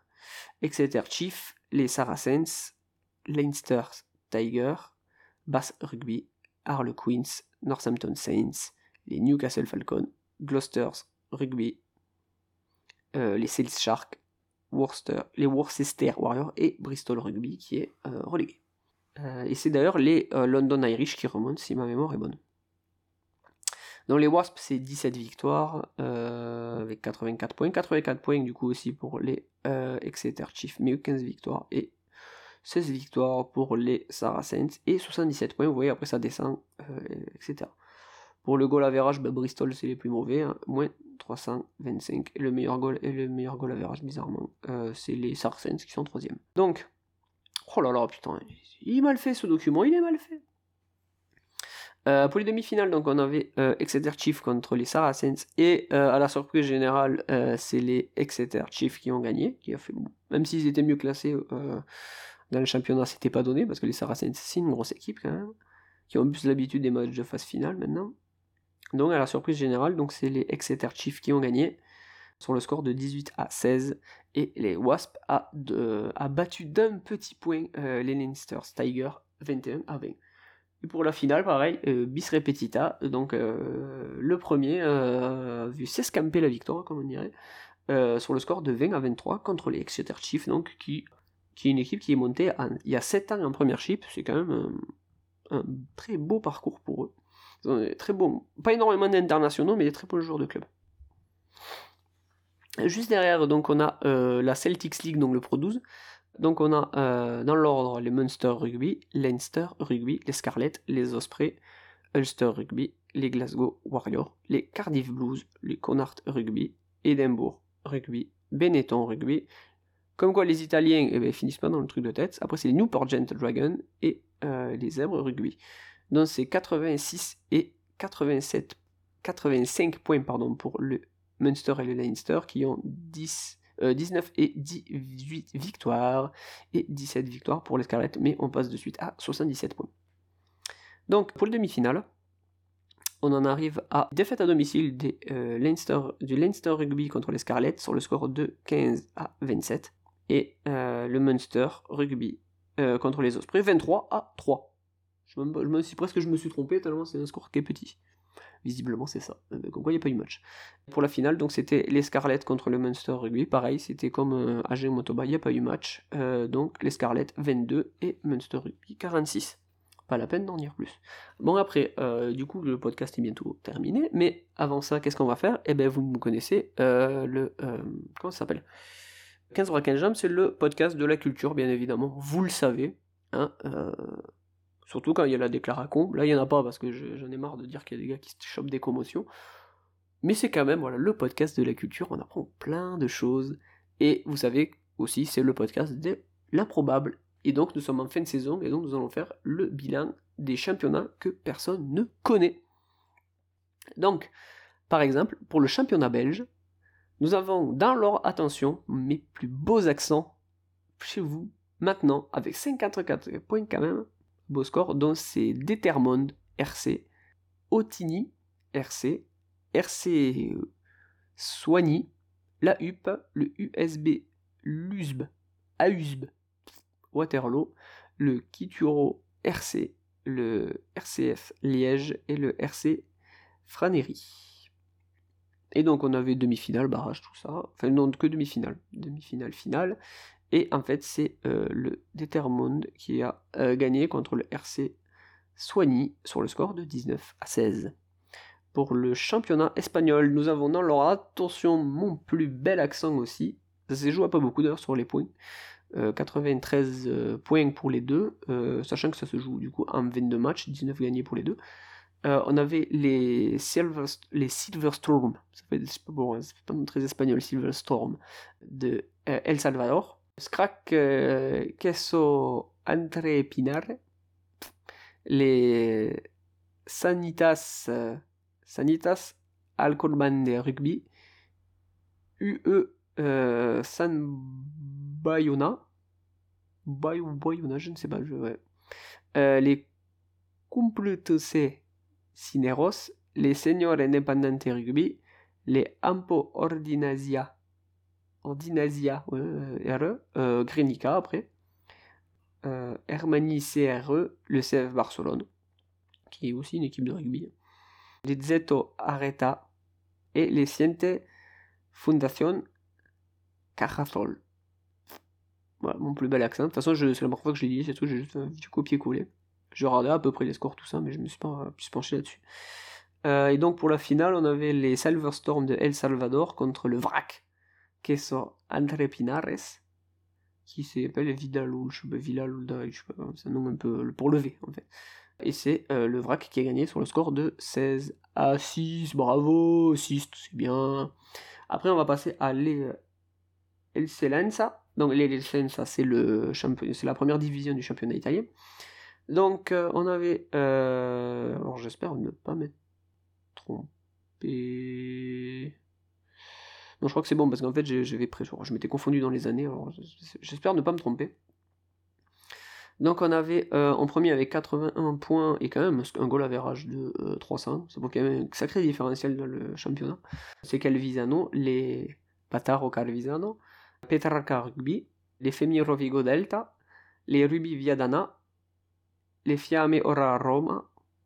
Exeter Chiefs, les Saracens, Leinster Tigers, Bath Rugby, Harlequins, Northampton Saints, les Newcastle Falcons, Gloucester Rugby, euh, les Sales Sharks, Worcester, les Worcester Warriors et Bristol Rugby qui est euh, relégué. Euh, et c'est d'ailleurs les euh, London Irish qui remontent si ma mémoire est bonne. Donc les Wasps c'est dix-sept victoires euh, avec quatre-vingt-quatre points. quatre-vingt-quatre points du coup aussi pour les euh, Exeter Chiefs, mais quinze victoires et seize victoires pour les Saracens et soixante-dix-sept points. Vous voyez après ça descend, euh, et cetera. Pour le goal average, bah, Bristol c'est les plus mauvais, hein, moins trois cent vingt-cinq. Et le meilleur goal, et le meilleur goal average, bizarrement, euh, c'est les Saracens qui sont troisième. Donc, oh là là, putain, il est mal fait ce document, il est mal fait. Euh, pour les demi-finales, donc on avait euh, Exeter Chiefs contre les Saracens et euh, à la surprise générale, euh, c'est les Exeter Chiefs qui ont gagné, qui a fait bon. Même s'ils étaient mieux classés euh, dans le championnat, c'était pas donné parce que les Saracens c'est une grosse équipe quand même, qui ont plus l'habitude des matchs de phase finale maintenant. Donc à la surprise générale, donc c'est les Exeter Chiefs qui ont gagné sur le score de dix-huit à seize et les Wasps a, de, a battu d'un petit point euh, les Leinster Tigers vingt et un à vingt. Et pour la finale, pareil, euh, bis repetita, donc euh, le premier euh, a vu s'escamper la victoire, comme on dirait, euh, sur le score de vingt à vingt-trois contre les Exeter Chiefs, donc qui, qui est une équipe qui est montée en, il y a sept ans en première chip, c'est quand même un, un très beau parcours pour eux. Ils ont des très bons, pas énormément d'internationaux, mais des très bons joueurs de club. Juste derrière, donc on a euh, la Celtics League, donc le Pro douze. Donc on a euh, dans l'ordre les Munster Rugby, Leinster Rugby, les Scarlets, les Ospreys, Ulster Rugby, les Glasgow Warriors, les Cardiff Blues, les Connacht Rugby, Édimbourg Rugby, Benetton Rugby. Comme quoi les Italiens eh ben, finissent pas dans le truc de tête. Après c'est les Newport Gent Dragons et euh, les Zèbres Rugby. Donc c'est quatre-vingt-six et quatre-vingt-sept, quatre-vingt-cinq points pardon, pour le Munster et le Leinster qui ont dix, euh, dix-neuf et dix-huit victoires et dix-sept victoires pour les Scarlets, mais on passe de suite à soixante-dix-sept points. Donc pour les demi-finales, on en arrive à défaite à domicile des, euh, Leinster, du Leinster Rugby contre les Scarlets sur le score de quinze à vingt-sept et euh, le Munster Rugby euh, contre les Ospreys vingt-trois à trois. Je me, je me suis presque je me suis trompé tellement c'est un score qui est petit. Visiblement c'est ça, comme quoi il n'y a pas eu match. Pour la finale, donc c'était les Scarlets contre le Munster Rugby, pareil, c'était comme euh, Agen Motoba, il n'y a pas eu match, euh, donc les Scarlets vingt-deux et Munster Rugby quarante-six. Pas la peine d'en dire plus. Bon après, euh, du coup le podcast est bientôt terminé, mais avant ça, qu'est-ce qu'on va faire ? Eh bien vous me connaissez, euh, le... Euh, comment ça s'appelle ? quinze heures quinze jambes, c'est le podcast de la culture, bien évidemment, vous le savez, hein, euh, surtout quand il y a la déclaration. Là, il n'y en a pas parce que je, j'en ai marre de dire qu'il y a des gars qui se chopent des commotions. Mais c'est quand même voilà, le podcast de la culture, on apprend plein de choses. Et vous savez aussi, c'est le podcast de l'improbable. Et donc, nous sommes en fin de saison, et donc nous allons faire le bilan des championnats que personne ne connaît. Donc, par exemple, pour le championnat belge, nous avons dans l'ordre, attention, mes plus beaux accents chez vous, maintenant, avec cinquante-quatre points quand même, beau score, dont c'est Determonde R C, Otigny R C, R C Soigny, la U P, le U S B l'U S B, A U S B, Waterloo, le Kituro R C, le R C F Liège et le R C Franéry. Et donc on avait demi-finale, barrage, tout ça, enfin non, que demi-finale, demi-finale, finale. Et en fait, c'est euh, le Determonde qui a euh, gagné contre le R C Soigny sur le score de dix-neuf à seize. Pour le championnat espagnol, nous avons dans l'ordre, attention, mon plus bel accent aussi. Ça s'est joué à pas beaucoup d'heures sur les points. Euh, quatre-vingt-treize euh, points pour les deux, euh, sachant que ça se joue du coup en vingt-deux matchs, dix-neuf gagnés pour les deux. Euh, on avait les Silver, les Silver Storm, ça fait, c'est pas bon, c'est pas très espagnol, Silver Storm, de euh, El Salvador. Scrac euh, Queso Entre Pinare, les Sanitas euh, Sanitas Alcorban de Rugby, U E euh, San Bayona, Bay, Bayona, je ne sais pas, je, ouais. euh, les Complutense Cineros, les Senior Independente Rugby, les Ampo Ordinazia Ordinazia, ouais, R E, euh, Grenica après, euh, Hermani C R E, le C F Barcelone, qui est aussi une équipe de rugby, les Zeto Areta et les Siente Fundación Cajasol. Voilà, mon plus bel accent. De toute façon, je, c'est la première fois que je l'ai dit, c'est tout, j'ai juste un petit copier-coller. Je regardais à peu près les scores, tout ça, mais je me suis pas plus penché là-dessus. Euh, et donc pour la finale, on avait les Silver Storm de El Salvador contre le V R A C, Queso Andre Pinares, qui s'appelle Vidalul, je sais pas, Vidalul, je sais pas, c'est un nom un peu pour le V en fait. Et c'est euh, le V R A C qui a gagné sur le score de seize à six, bravo, six, c'est bien. Après on va passer à l'Eccellenza. Donc l'Eccellenza c'est le champion, c'est la première division du championnat italien. Donc, euh, on avait... Euh... Alors, j'espère ne pas m'être trompé... Non, je crois que c'est bon, parce qu'en fait, j'avais pré... je m'étais confondu dans les années, alors j'espère ne pas me tromper. Donc, on avait euh, en premier avec quatre-vingt-un points et quand même un goal average de euh, trois cents. C'est pour qu'il y ait un sacré différentiel dans le championnat. C'est Calvisano, les Pataro Calvisano, Petrarca Rugby, les Femi Rovigo Delta, les Ruby Viadana, les Fiamme Ora Roma,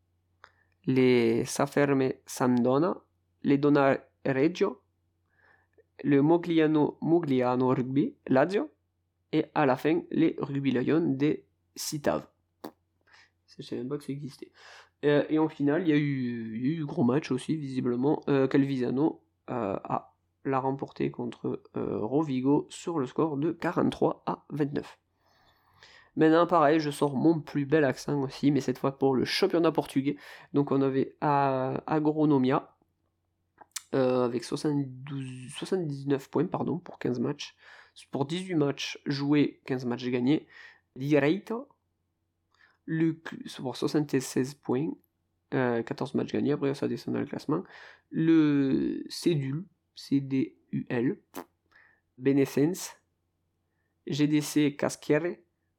les Saferme Sandona, les Donna Reggio, le Mogliano Mogliano Rugby Lazio, et à la fin, les Rugby Lions des Citave. Je savais même pas que ça existait. Euh, et en finale, il y a eu, il y a eu gros match aussi, visiblement. Euh, Calvisano euh, a l'a remporté contre euh, Rovigo sur le score de quarante-trois à vingt-neuf. Maintenant, pareil, je sors mon plus bel accent aussi, mais cette fois pour le championnat portugais. Donc on avait à Agronomia, euh, avec soixante-douze, soixante-dix-neuf points pardon, pour quinze matchs. Pour dix-huit matchs joués, quinze matchs gagnés. Direita, le, pour soixante-seize points, euh, quatorze matchs gagnés, après ça descend dans le classement. Le Cédul, C D U L, Benescence, G D C Casquiere,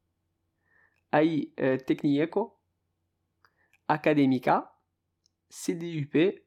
A I euh, Tecnieco, Academica, C D U P,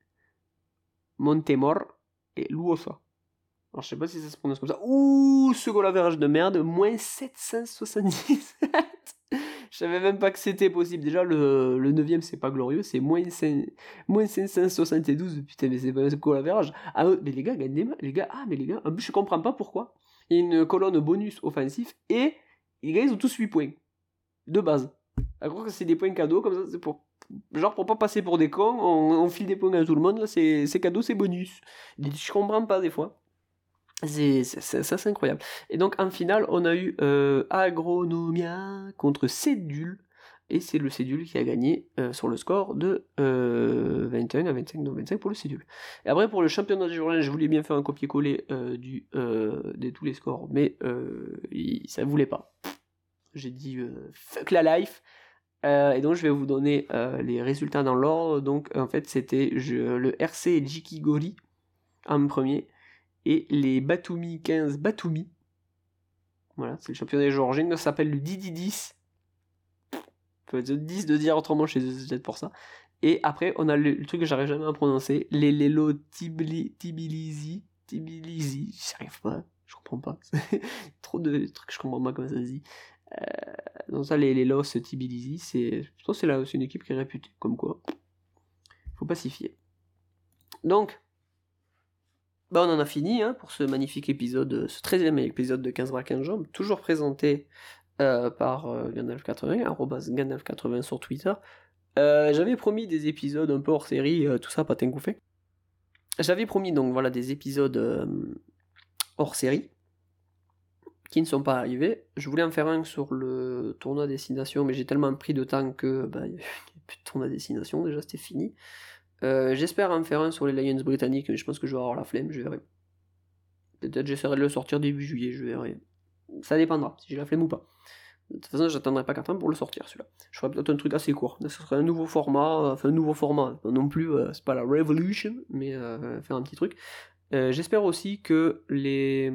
Montemor et Luosa. Alors je sais pas si ça se prononce comme ça. Ouh, ce goal average de merde, moins sept cent soixante-dix-sept. Je savais même pas que c'était possible. Déjà, le, le neuvième, c'est pas glorieux, c'est moins, cinq, moins cinq cent soixante-douze. Putain, mais c'est pas un goal average. Ah, mais les gars gagnent des matchs. Les gars, ah, mais les gars, en plus, je comprends pas pourquoi. Il y a une colonne bonus offensif et les gars, ils ont tous huit points. De base. Je crois que c'est des points cadeaux, comme ça, c'est pour. Genre, pour pas passer pour des cons, on, on file des points à tout le monde, là, c'est, c'est cadeau, c'est bonus. Je comprends pas des fois. C'est, c'est, ça c'est incroyable. Et donc en finale on a eu euh, Agronomia contre Cédul, et c'est le Cédul qui a gagné euh, sur le score de euh, vingt et un à vingt-cinq, non vingt-cinq pour le Cédul. Et après pour le championnat du journal, je voulais bien faire un copier-coller euh, du, euh, de tous les scores, mais euh, il, ça voulait pas. J'ai dit euh, fuck la life. Euh, et donc je vais vous donner euh, les résultats dans l'ordre. Donc en fait c'était je, le R C Jikigori en premier, et les Batumi quinze Batumi. Voilà, c'est le championnat géorgien, ça s'appelle le Didi dix. Faut être dix de dire autrement chez eux, c'est peut-être pour ça. Et après, on a le, le truc que j'arrive jamais à prononcer, les Lelo Tibili, Tibilisi, Tibilisi, j'y arrive pas, je comprends pas. Trop de trucs que je comprends pas comment ça se dit. Euh, donc ça, les Lelos Tibilisi, c'est, je pense que c'est, là, c'est une équipe qui est réputée, comme quoi. Faut pas s'y fier. Donc, bah on en a fini hein, pour ce magnifique épisode, ce treizième épisode de quinze bras quinze jambes, toujours présenté euh, par euh, Gandalf quatre-vingts, arobase Gandalf quatre-vingts sur Twitter. Euh, j'avais promis des épisodes un peu hors série, euh, tout ça patin couffé. J'avais promis donc voilà des épisodes euh, hors série qui ne sont pas arrivés. Je voulais en faire un sur le tournoi destination, mais j'ai tellement pris de temps que bah, il n'y a plus de tournoi destination, déjà c'était fini. Euh, j'espère en faire un sur les Lions britanniques, mais je pense que je vais avoir la flemme, je verrai. Peut-être j'essaierai de le sortir début juillet, je verrai. Ça dépendra, si j'ai la flemme ou pas. De toute façon, j'attendrai pas quatre ans pour le sortir, celui-là. Je ferai peut-être un truc assez court. Ce serait un nouveau format, enfin un nouveau format, non plus, euh, c'est pas la Revolution, mais euh, faire un petit truc. Euh, j'espère aussi que les...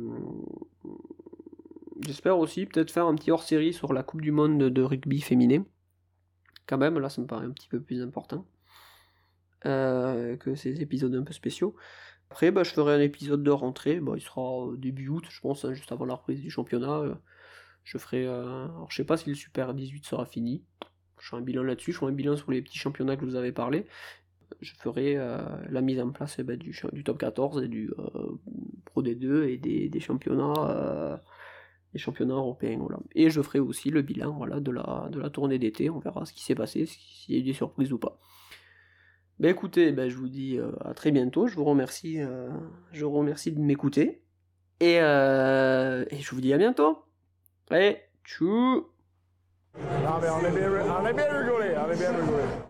J'espère aussi peut-être faire un petit hors-série sur la Coupe du Monde de rugby féminin. Quand même, là, ça me paraît un petit peu plus important. Euh, que ces épisodes un peu spéciaux. Après, bah, je ferai un épisode de rentrée, bah, il sera début août, je pense, hein, juste avant la reprise du championnat. Euh, je ferai. Euh, alors, je sais pas si le Super dix-huit sera fini. Je ferai un bilan là-dessus, je ferai un bilan sur les petits championnats que je vous avais parlé. Je ferai euh, la mise en place eh ben, du, du top quatorze et du euh, Pro D deux et des, des championnats. Euh, des championnats européens, voilà. Et je ferai aussi le bilan voilà, de, la, de la tournée d'été, on verra ce qui s'est passé, s'il y a eu des surprises ou pas. Ben écoutez, ben je vous dis euh, à très bientôt, je vous remercie, euh, je vous remercie de m'écouter, et, euh, et je vous dis à bientôt. Allez, tchou. Ah mais on est bien, on est bien rigolé, on est bien rigolé.